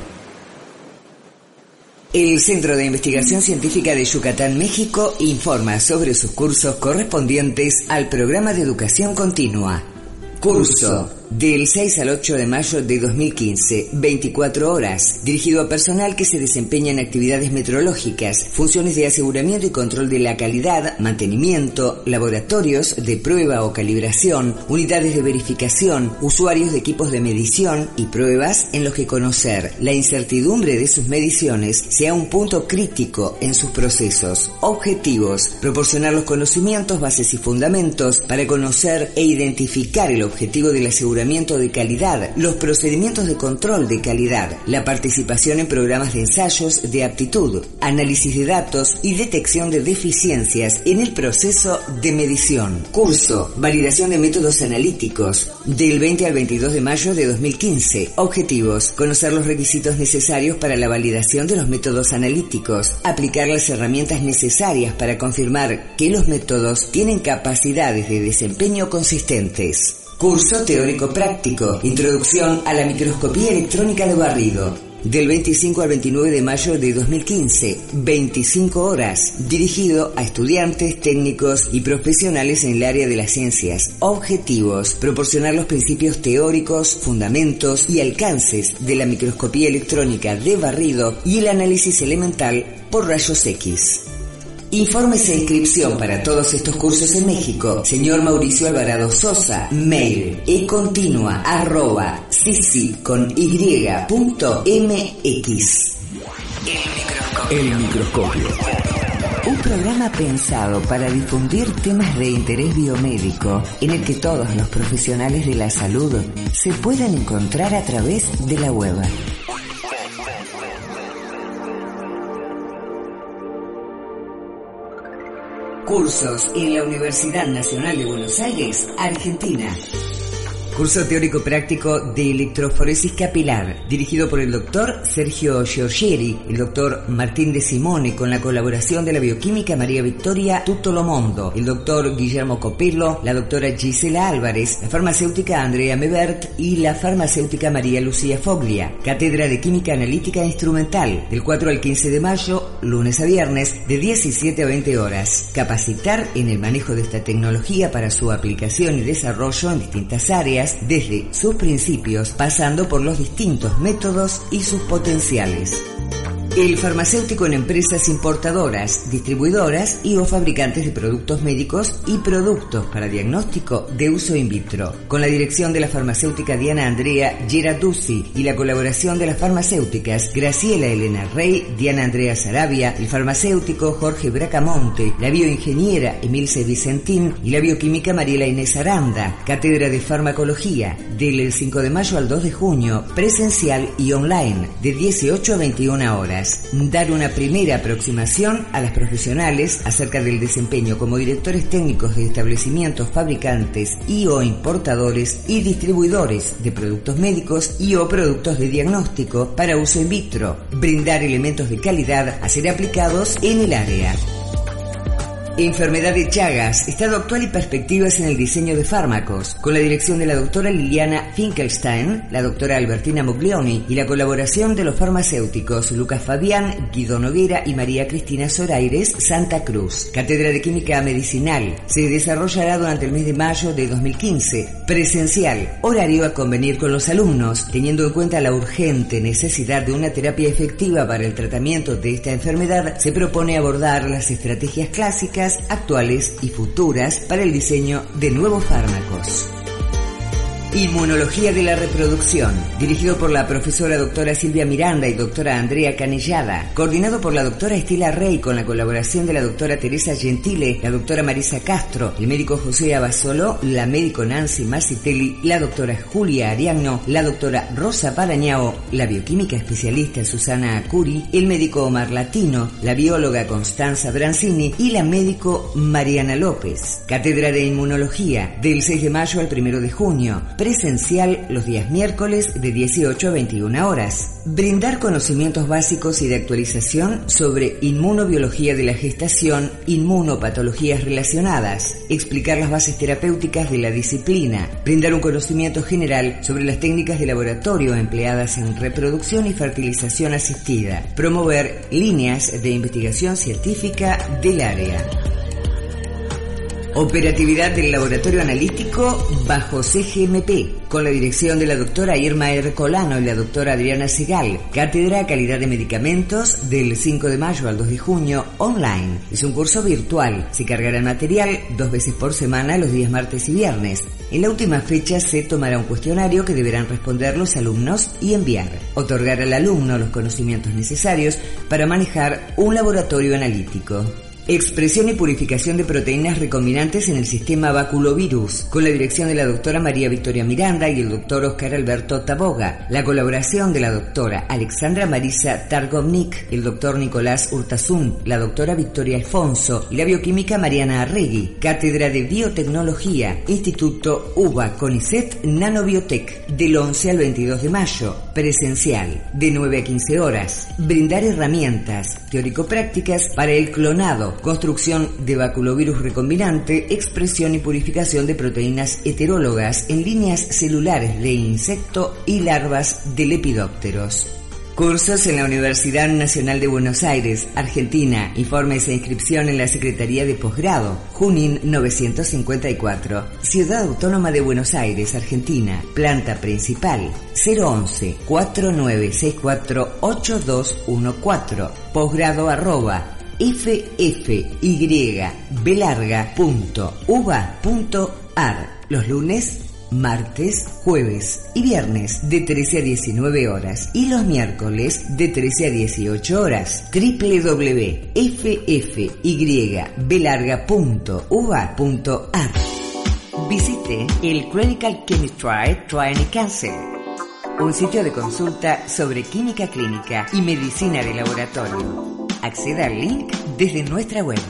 El Centro de Investigación Científica de Yucatán, México, informa sobre sus cursos correspondientes al programa de educación continua. Curso del 6 al 8 de mayo de 2015, 24 horas, dirigido a personal que se desempeña en actividades metrológicas, funciones de aseguramiento y control de la calidad, mantenimiento, laboratorios de prueba o calibración, unidades de verificación, usuarios de equipos de medición y pruebas en los que conocer la incertidumbre de sus mediciones sea un punto crítico en sus procesos. Objetivos: proporcionar los conocimientos, bases y fundamentos para conocer e identificar el objetivo del aseguramiento de calidad, los procedimientos de control de calidad, la participación en programas de ensayos de aptitud, análisis de datos y detección de deficiencias en el proceso de medición. Curso: validación de métodos analíticos, del 20 al 22 de mayo de 2015. Objetivos: conocer los requisitos necesarios para la validación de los métodos analíticos, aplicar las herramientas necesarias para confirmar que los métodos tienen capacidades de desempeño consistentes. Curso teórico-práctico, introducción a la microscopía electrónica de barrido, del 25 al 29 de mayo de 2015, 25 horas, dirigido a estudiantes, técnicos y profesionales en el área de las ciencias. Objetivos: proporcionar los principios teóricos, fundamentos y alcances de la microscopía electrónica de barrido y el análisis elemental por rayos X. Informes e inscripción para todos estos cursos en México. Señor Mauricio Alvarado Sosa. Mail econtinua@cc.y.mx. El microscopio. Un programa pensado para difundir temas de interés biomédico en el que todos los profesionales de la salud se puedan encontrar a través de la web. Cursos en la Universidad Nacional de Buenos Aires, Argentina. Curso teórico práctico de electroforesis capilar, dirigido por el doctor Sergio Giorgieri, el doctor Martín de Simone, con la colaboración de la bioquímica María Victoria Tutolomondo, el doctor Guillermo Copello, la doctora Gisela Álvarez, la farmacéutica Andrea Mebert y la farmacéutica María Lucía Foglia. Cátedra de Química Analítica e Instrumental, del 4 al 15 de mayo, lunes a viernes, de 17 a 20 horas. Capacitar en el manejo de esta tecnología para su aplicación y desarrollo en distintas áreas, desde sus principios, pasando por los distintos métodos y sus potenciales. El farmacéutico en empresas importadoras, distribuidoras y o fabricantes de productos médicos y productos para diagnóstico de uso in vitro. Con la dirección de la farmacéutica Diana Andrea Geraduzzi y la colaboración de las farmacéuticas Graciela Elena Rey, Diana Andrea Sarabia, el farmacéutico Jorge Bracamonte, la bioingeniera Emilce Vicentín y la bioquímica Mariela Inés Aranda. Cátedra de Farmacología, del 5 de mayo al 2 de junio, presencial y online, de 18 a 21 horas. Dar una primera aproximación a las profesionales acerca del desempeño como directores técnicos de establecimientos fabricantes y o importadores y distribuidores de productos médicos y o productos de diagnóstico para uso in vitro. Brindar elementos de calidad a ser aplicados en el área. Enfermedad de Chagas, estado actual y perspectivas en el diseño de fármacos, con la dirección de la doctora Liliana Finkelstein, la doctora Albertina Moglioni y la colaboración de los farmacéuticos Lucas Fabián, Guido Noguera y María Cristina Zoraires Santa Cruz. Cátedra de Química Medicinal, se desarrollará durante el mes de mayo de 2015, presencial, horario a convenir con los alumnos, teniendo en cuenta la urgente necesidad de una terapia efectiva para el tratamiento de esta enfermedad. Se propone abordar las estrategias clásicas, actuales y futuras para el diseño de nuevos fármacos. Inmunología de la reproducción, dirigido por la profesora doctora Silvia Miranda y doctora Andrea Canellada, coordinado por la doctora Estela Rey con la colaboración de la doctora Teresa Gentile, la doctora Marisa Castro, el médico José Abasolo, la médico Nancy Marcitelli, la doctora Julia Ariagno, la doctora Rosa Parañao, la bioquímica especialista Susana Acuri, el médico Omar Latino, la bióloga Constanza Branzini y la médico Mariana López. Cátedra de Inmunología, del 6 de mayo al 1 de junio. Presencial los días miércoles de 18 a 21 horas. Brindar conocimientos básicos y de actualización sobre inmunobiología de la gestación, inmunopatologías relacionadas, explicar las bases terapéuticas de la disciplina, brindar un conocimiento general sobre las técnicas de laboratorio empleadas en reproducción y fertilización asistida, promover líneas de investigación científica del área. Operatividad del laboratorio analítico bajo CGMP, con la dirección de la doctora Irma Ercolano y la doctora Adriana Segal. Cátedra Calidad de Medicamentos del 5 de mayo al 2 de junio, online. Es un curso virtual. Se cargará el material 2 veces por semana, los días martes y viernes. En la última fecha se tomará un cuestionario que deberán responder los alumnos y enviar. Otorgar al alumno los conocimientos necesarios para manejar un laboratorio analítico. Expresión y purificación de proteínas recombinantes en el sistema baculovirus, con la dirección de la doctora María Victoria Miranda y el doctor Oscar Alberto Taboga. La colaboración de la doctora Alexandra Marisa Targovnik, el doctor Nicolás Urtasun, la doctora Victoria Alfonso y la bioquímica Mariana Arregui. Cátedra de Biotecnología, Instituto UBA CONICET Nanobiotec, del 11 al 22 de mayo. Presencial, de 9 a 15 horas. Brindar herramientas teórico-prácticas para el clonado, construcción de baculovirus recombinante, expresión y purificación de proteínas heterólogas en líneas celulares de insecto y larvas de lepidópteros. Cursos en la Universidad Nacional de Buenos Aires, Argentina. Informes e inscripción en la Secretaría de Posgrado, Junín 954. Ciudad Autónoma de Buenos Aires, Argentina. Planta principal, 011-4964-8214. Posgrado @ffybelarga.uba.ar. Los lunes, martes, jueves y viernes de 13 a 19 horas y los miércoles de 13 a 18 horas. www.ffybelarga.uba.ar. Visite el Clinical Chemistry Training Council, un sitio de consulta sobre química clínica y medicina de laboratorio. Acceda al link desde nuestra web.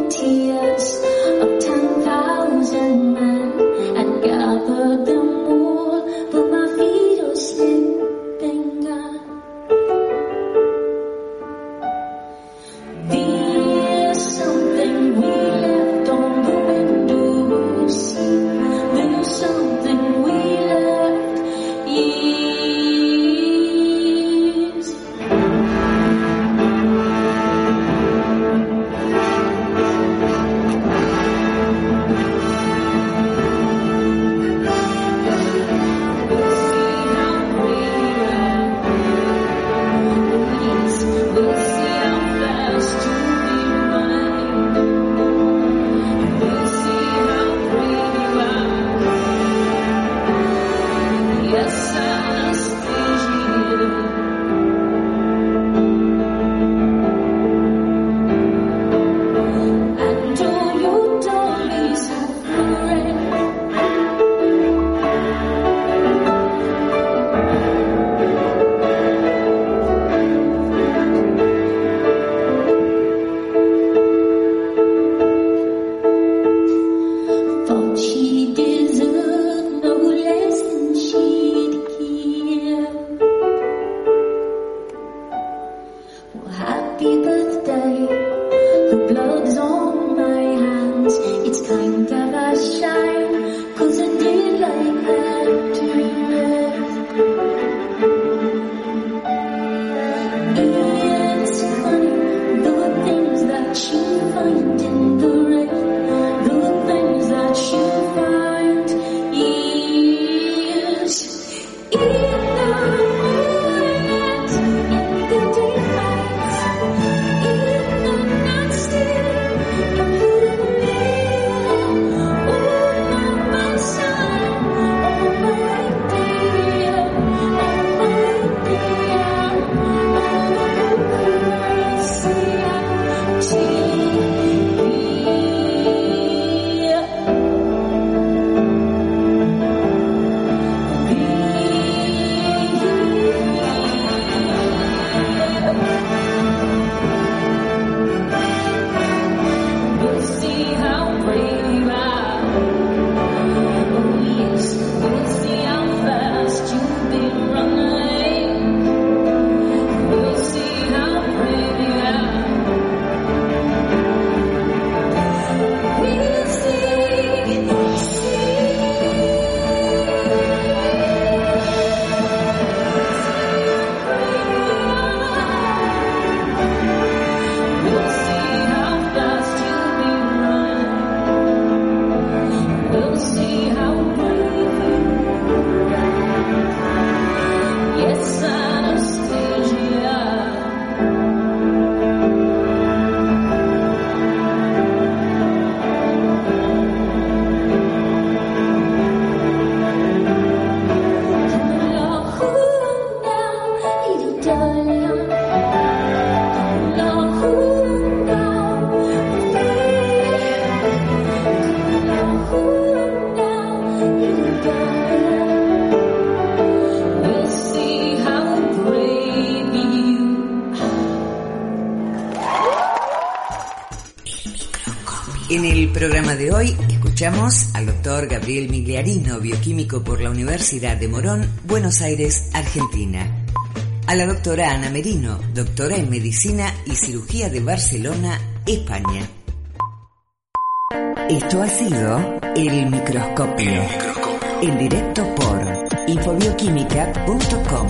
En el programa de hoy escuchamos al doctor Gabriel Migliarino, bioquímico por la Universidad de Morón, Buenos Aires, Argentina. A la doctora Ana Merino, doctora en Medicina y Cirugía de Barcelona, España. Esto ha sido El Microscopio. En directo por infobioquímica.com.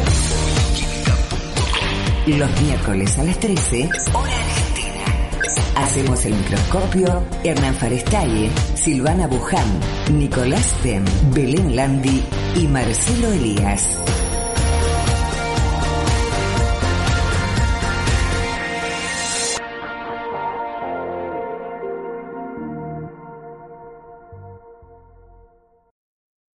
Los miércoles a las 13, hora argentina. Hacemos El Microscopio Hernán Farestaye, Silvana Buján, Nicolás Tem, Belén Landi y Marcelo Elías.